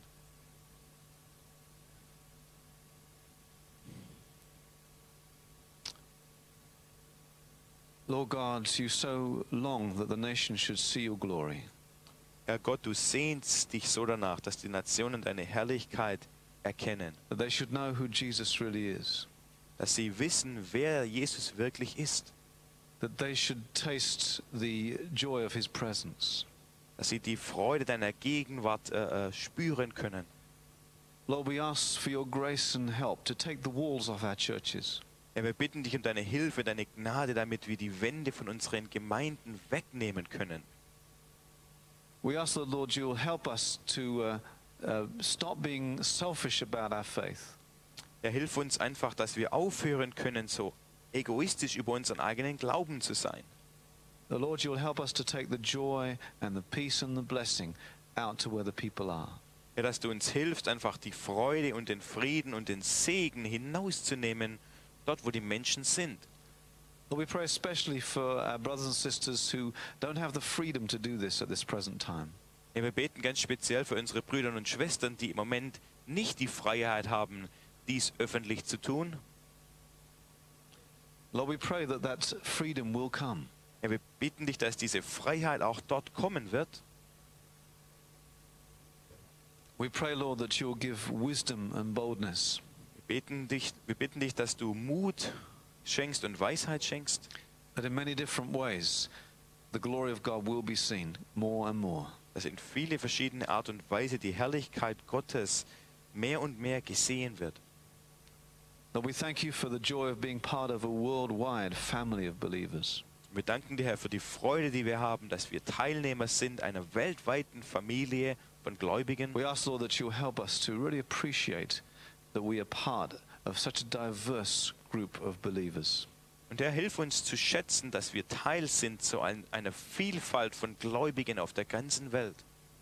[SPEAKER 1] Lord God, you so long that the nations should see your glory.
[SPEAKER 2] Herr Gott, du sehnst dich so danach, dass die Nationen deine Herrlichkeit erkennen,
[SPEAKER 1] That they should know who Jesus really is.
[SPEAKER 2] dass sie wissen, wer Jesus wirklich ist,
[SPEAKER 1] That they should taste the joy of his presence.
[SPEAKER 2] dass sie die Freude deiner Gegenwart äh, äh, spüren können.
[SPEAKER 1] Lord, we ask for your grace and help to take the walls off our churches.
[SPEAKER 2] Herr, wir bitten dich um deine Hilfe, deine Gnade, damit wir die Wände von unseren Gemeinden wegnehmen können.
[SPEAKER 1] We ask that, Lord, you will help us to uh, uh, stop being selfish about our faith.
[SPEAKER 2] Herr, hilf uns einfach, dass wir aufhören können, so egoistisch über unseren eigenen Glauben zu sein.
[SPEAKER 1] The Lord, you will help us to take the joy and the peace and the blessing out to where the people are.
[SPEAKER 2] Herr, dass du uns hilfst, einfach die Freude und den Frieden und den Segen hinauszunehmen, dort wo die Menschen sind.
[SPEAKER 1] Lord, we pray especially for our brothers and sisters who don't have the freedom to do this at this present time.
[SPEAKER 2] Herr, wir beten ganz speziell für unsere Brüder und Schwestern, die im Moment nicht die Freiheit haben, dies öffentlich zu tun.
[SPEAKER 1] Lord, we pray that that freedom will come.
[SPEAKER 2] Herr, wir bitten dich, dass diese Freiheit auch dort kommen wird.
[SPEAKER 1] We pray, Lord, that you will give wisdom and boldness.
[SPEAKER 2] Wir beten dich, wir bitten dich, dass du Mut schenkst und Weisheit schenkst,
[SPEAKER 1] That in many different ways the glory of God will be seen more and more.
[SPEAKER 2] dass in viele verschiedene Art und Weise die Herrlichkeit Gottes mehr und mehr gesehen wird.
[SPEAKER 1] Lord, we thank you for the joy of being part of a worldwide family of believers.
[SPEAKER 2] Wir danken dir, Herr, für die Freude, die wir haben, dass wir Teilnehmer sind einer weltweiten Familie von Gläubigen.
[SPEAKER 1] We ask, Lord, that you'll help us to really appreciate that we are part of such a diverse group of believers.
[SPEAKER 2] Und Herr, hilf uns zu schätzen, dass wir Teil sind so ein, einer Vielfalt von Gläubigen auf der ganzen Welt.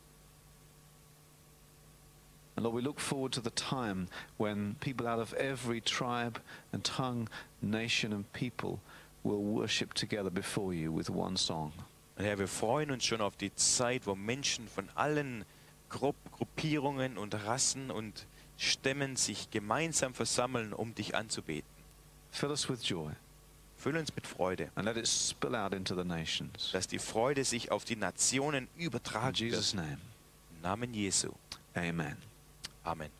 [SPEAKER 1] And Lord, we look forward to the time when people out of every tribe and tongue, nation and people will worship together before you with one song.
[SPEAKER 2] Und Herr, wir freuen uns schon auf die Zeit, wo Menschen von allen Gru Gruppierungen und Rassen und Stämmen sich gemeinsam versammeln, um dich anzubeten.
[SPEAKER 1] Fill us with joy
[SPEAKER 2] Füll uns mit Freude,
[SPEAKER 1] and let it spill out into the nations.
[SPEAKER 2] dass die Freude sich auf die Nationen
[SPEAKER 1] In
[SPEAKER 2] übertragen
[SPEAKER 1] Jesus'
[SPEAKER 2] wird.
[SPEAKER 1] name,
[SPEAKER 2] Im Namen Jesu.
[SPEAKER 1] amen.
[SPEAKER 2] Amen.